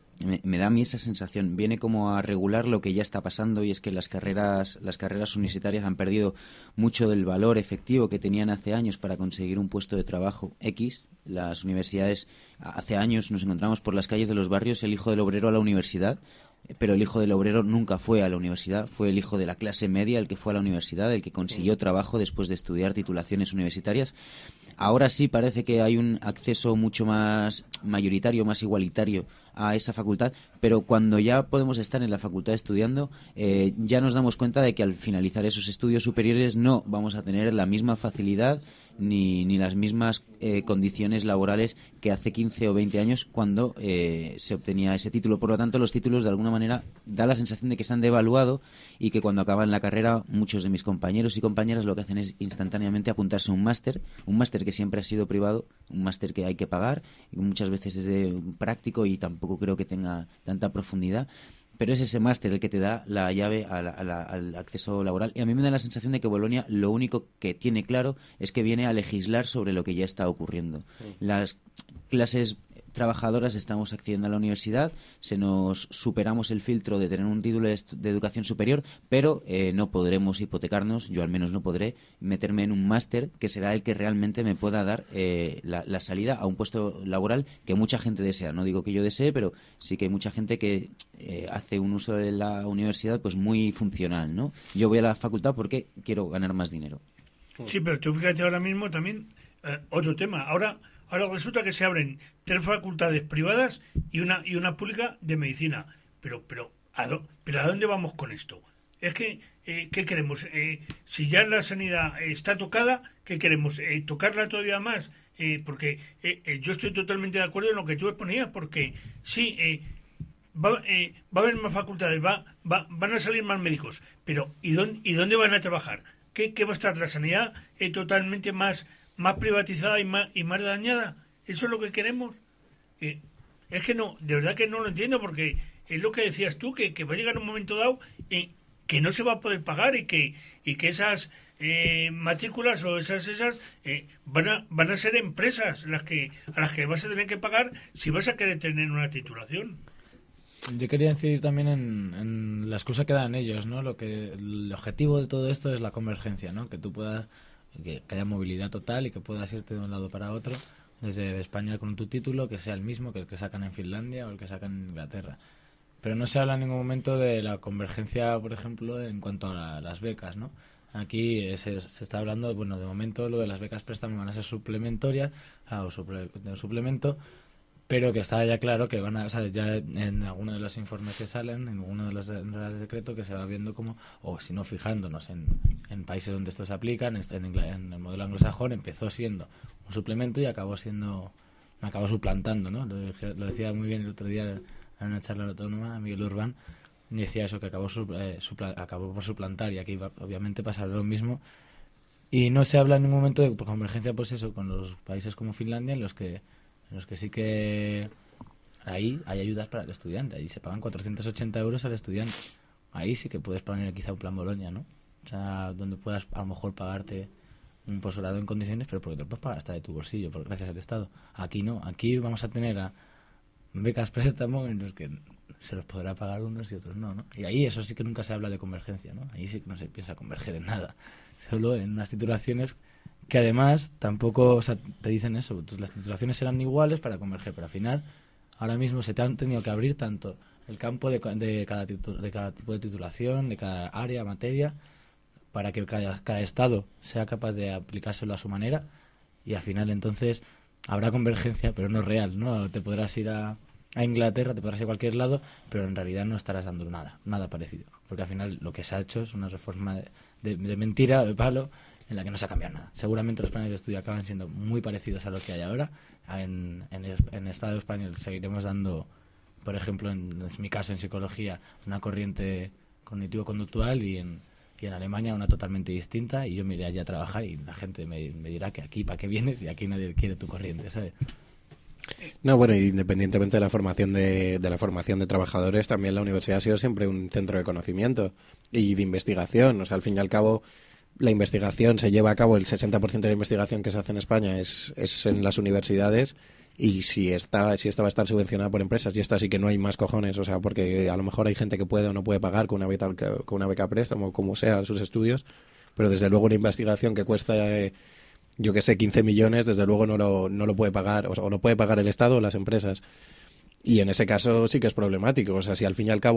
me da a mí esa sensación, viene como a regular lo que ya está pasando, y es que las carreras universitarias han perdido mucho del valor efectivo que tenían hace años para conseguir un puesto de trabajo X. Las universidades, hace años nos encontramos por las calles de los barrios el hijo del obrero a la universidad, pero el hijo del obrero nunca fue a la universidad, fue el hijo de la clase media el que fue a la universidad, el que consiguió trabajo después de estudiar titulaciones universitarias. Ahora sí parece que hay un acceso mucho más mayoritario, más igualitario a esa facultad, pero cuando ya podemos estar en la facultad estudiando, ya nos damos cuenta de que al finalizar esos estudios superiores no vamos a tener la misma facilidad ni las mismas condiciones laborales que hace 15 o 20 años cuando se obtenía ese título. Por lo tanto, los títulos de alguna manera da la sensación de que se han devaluado, y que cuando acaban la carrera muchos de mis compañeros y compañeras lo que hacen es instantáneamente apuntarse a un máster que siempre ha sido privado, un máster que hay que pagar, y muchas veces es de práctico y tampoco creo que tenga tanta profundidad. Pero es ese máster el que te da la llave al acceso laboral. Y a mí me da la sensación de que Bolonia lo único que tiene claro es que viene a legislar sobre lo que ya está ocurriendo. Las clases trabajadoras estamos accediendo a la universidad, superamos el filtro de tener un título de educación superior, pero no podremos hipotecarnos, yo al menos no podré meterme en un máster que será el que realmente me pueda dar la salida a un puesto laboral que mucha gente desea. No digo que yo desee, pero sí que hay mucha gente que hace un uso de la universidad pues muy funcional, ¿no? Yo voy a la facultad porque quiero ganar más dinero. Sí, pero tú fíjate ahora mismo también otro tema. Ahora resulta que se abren 3 facultades privadas y una pública de medicina. Pero ¿a dónde vamos con esto? Es que, ¿qué queremos? Si ya la sanidad está tocada, ¿qué queremos? ¿Tocarla todavía más? Porque yo estoy totalmente de acuerdo en lo que tú exponías, porque sí, va a haber más facultades, van a salir más médicos, pero ¿y dónde van a trabajar? ¿Qué va a estar la sanidad totalmente más privatizada y más dañada? ¿Eso es lo que queremos? Es que no, de verdad que no lo entiendo, porque es lo que decías tú, que va a llegar un momento dado que no se va a poder pagar, y que esas matrículas o esas van a ser empresas a las que vas a tener que pagar si vas a querer tener una titulación. Yo quería incidir también en la excusa que dan ellos, ¿no? El objetivo de todo esto es la convergencia, ¿no? Que tú puedas, que haya movilidad total y que puedas irte de un lado para otro. desde España con tu título que sea el mismo que el que sacan en Finlandia o el que sacan en Inglaterra. Pero no se habla en ningún momento de la convergencia, por ejemplo, en cuanto a las becas, ¿no? Aquí se está hablando, bueno, de momento lo de las becas préstamo van a ser suplementarias, de suplemento, pero que está ya claro que van a, o sea, ya en alguno de los informes que salen, en alguno de los reales decretos, que se va viendo como, o si no fijándonos en países donde esto se aplica, en el modelo anglosajón empezó siendo un suplemento y acabó suplantando, ¿no? Lo decía muy bien el otro día en una charla autónoma, Miguel Urbán, decía eso, que acabó por suplantar, y aquí obviamente pasará lo mismo. Y no se habla en ningún momento de convergencia, pues eso, con los países como Finlandia, en los que sí que ahí hay ayudas para el estudiante, ahí se pagan 480 euros al estudiante. Ahí sí que puedes poner quizá un plan Bolonia, ¿no? O sea, donde puedas a lo mejor pagarte un posgrado en condiciones, pero porque te lo puedes pagar hasta de tu bolsillo, gracias al Estado. Aquí no, aquí vamos a tener a becas préstamo en los que se los podrá pagar unos y otros no, ¿no? Y ahí eso sí que nunca se habla de convergencia, ¿no? Ahí sí que no se piensa converger en nada, solo en unas titulaciones que además tampoco, o sea, te dicen eso, las titulaciones serán iguales para converger, pero al final ahora mismo se te han tenido que abrir tanto el campo de cada tipo de titulación, de cada área, materia, para que cada estado sea capaz de aplicárselo a su manera, y al final entonces habrá convergencia, pero no real, ¿no? Te podrás ir a Inglaterra, te podrás ir a cualquier lado, pero en realidad no estarás dando nada parecido, porque al final lo que se ha hecho es una reforma de mentira, de palo, en la que no se ha cambiado nada. Seguramente los planes de estudio acaban siendo muy parecidos a lo que hay ahora. En el Estado español seguiremos dando, por ejemplo, en mi caso en psicología, una corriente cognitivo-conductual, y en Alemania una totalmente distinta, y yo me iré allá a trabajar y la gente me dirá que aquí para qué vienes y aquí nadie quiere tu corriente, ¿sabes? No, bueno, independientemente de la formación de la formación de trabajadores, también la universidad ha sido siempre un centro de conocimiento y de investigación. O sea, al fin y al cabo, la investigación se lleva a cabo, el 60% de la investigación que se hace en España es en las universidades, y si esta va a estar subvencionada por empresas, y esta sí que no hay más cojones, o sea, porque a lo mejor hay gente que puede o no puede pagar con una beca préstamo, como sea, sus estudios, pero desde luego una investigación que cuesta, yo que sé, 15 millones, desde luego no lo puede pagar, o lo puede pagar el Estado o las empresas. Y en ese caso sí que es problemático. O sea, si al fin y al cabo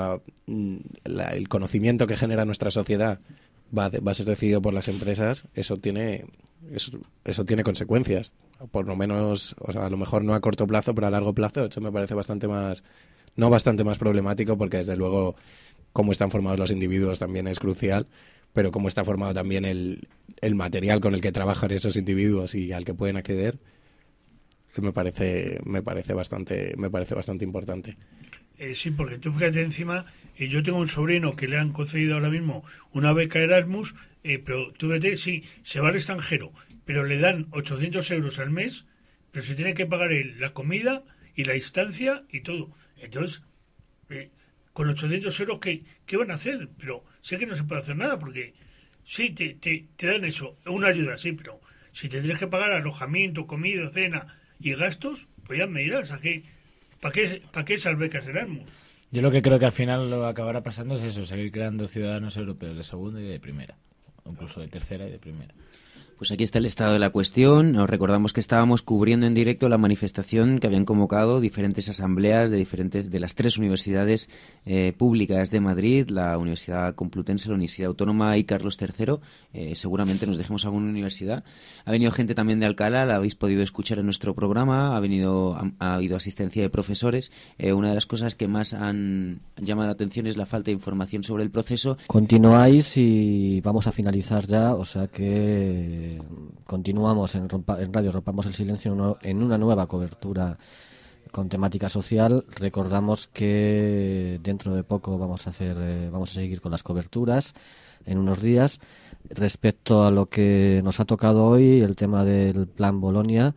el conocimiento que genera nuestra sociedad va a ser decidido por las empresas, eso tiene consecuencias. Por lo menos, o sea, a lo mejor no a corto plazo, pero a largo plazo eso me parece bastante más problemático, porque desde luego cómo están formados los individuos también es crucial, pero cómo está formado también el material con el que trabajan esos individuos y al que pueden acceder, me parece bastante importante. Sí, porque tú fíjate encima, yo tengo un sobrino que le han concedido ahora mismo una beca Erasmus, pero tú fíjate, sí, se va al extranjero, pero le dan 800 euros al mes, pero se tiene que pagar él la comida y la estancia y todo. Entonces, con 800 euros, ¿qué van a hacer? Pero sé que no se puede hacer nada, porque sí, te dan eso, una ayuda, sí, pero si te tienes que pagar alojamiento, comida, cena y gastos, pues ya me dirás, ¿para qué esas becas Erasmus? Yo lo que creo que al final lo que acabará pasando es eso, seguir creando ciudadanos europeos de segunda y de primera, o incluso de tercera y de primera. Pues aquí está el estado de la cuestión. Nos recordamos que estábamos cubriendo en directo la manifestación que habían convocado diferentes asambleas de las tres universidades públicas de Madrid, la Universidad Complutense, la Universidad Autónoma y Carlos III. Seguramente nos dejemos alguna universidad. Ha venido gente también de Alcalá, la habéis podido escuchar en nuestro programa. Ha habido asistencia de profesores. Una de las cosas que más han llamado la atención es la falta de información sobre el proceso. Continuáis y vamos a finalizar ya, o sea que continuamos en Radio Rompamos el Silencio en una nueva cobertura con temática social. Recordamos que dentro de poco vamos a seguir con las coberturas en unos días. Respecto a lo que nos ha tocado hoy, el tema del Plan Bolonia,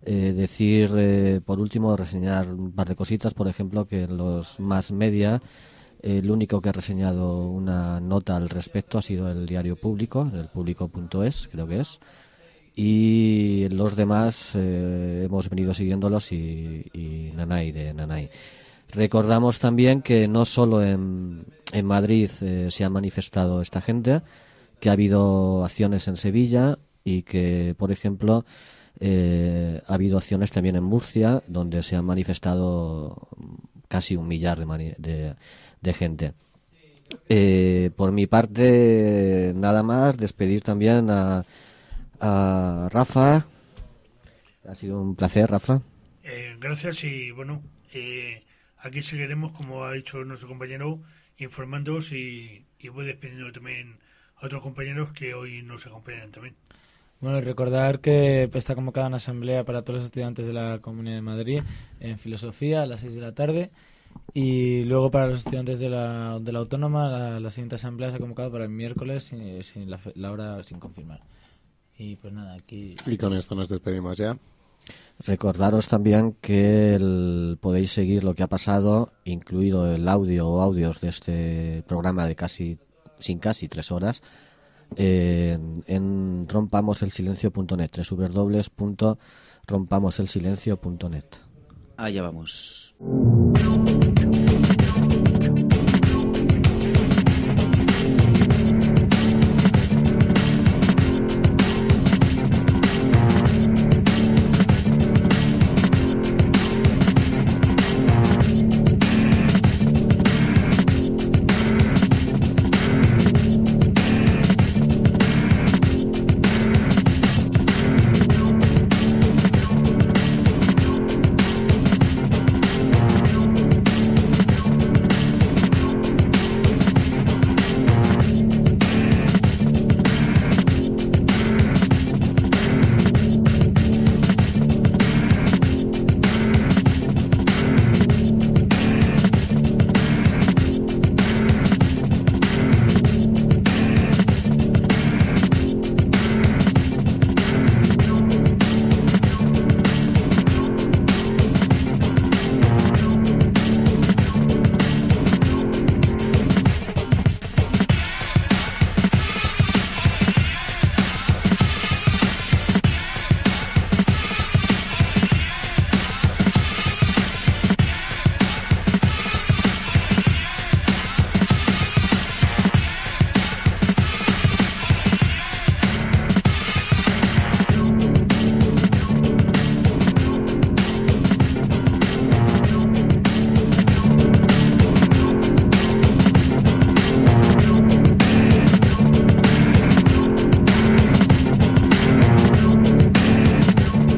por último, reseñar un par de cositas. Por ejemplo, que en los más media, el único que ha reseñado una nota al respecto ha sido el diario Público, el público.es, creo que es. Y los demás hemos venido siguiéndolos y Nanay de Nanay. Recordamos también que no solo en Madrid se ha manifestado esta gente, que ha habido acciones en Sevilla y que, por ejemplo, Ha habido acciones también en Murcia, donde se han manifestado casi 1 millar de gente. Por mi parte, nada más, despedir también a Rafa. Ha sido un placer, Rafa. Gracias y bueno, aquí seguiremos, como ha dicho nuestro compañero, informándoos y voy despidiendo también a otros compañeros que hoy nos acompañan también. Bueno, recordar que está convocada una asamblea para todos los estudiantes de la Comunidad de Madrid en Filosofía a las 6 de la tarde y luego para los estudiantes de la Autónoma la siguiente asamblea se ha convocado para el miércoles sin la hora sin confirmar. Y pues nada, aquí... Y con esto nos despedimos ya. Recordaros también que podéis seguir lo que ha pasado, incluido el audio o audios de este programa de casi 3 horas, en rompamoselsilencio.net, www.rompamoselsilencio.net. Allá vamos.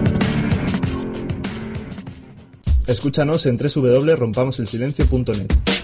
Escúchanos en www.rompamoselsilencio.net.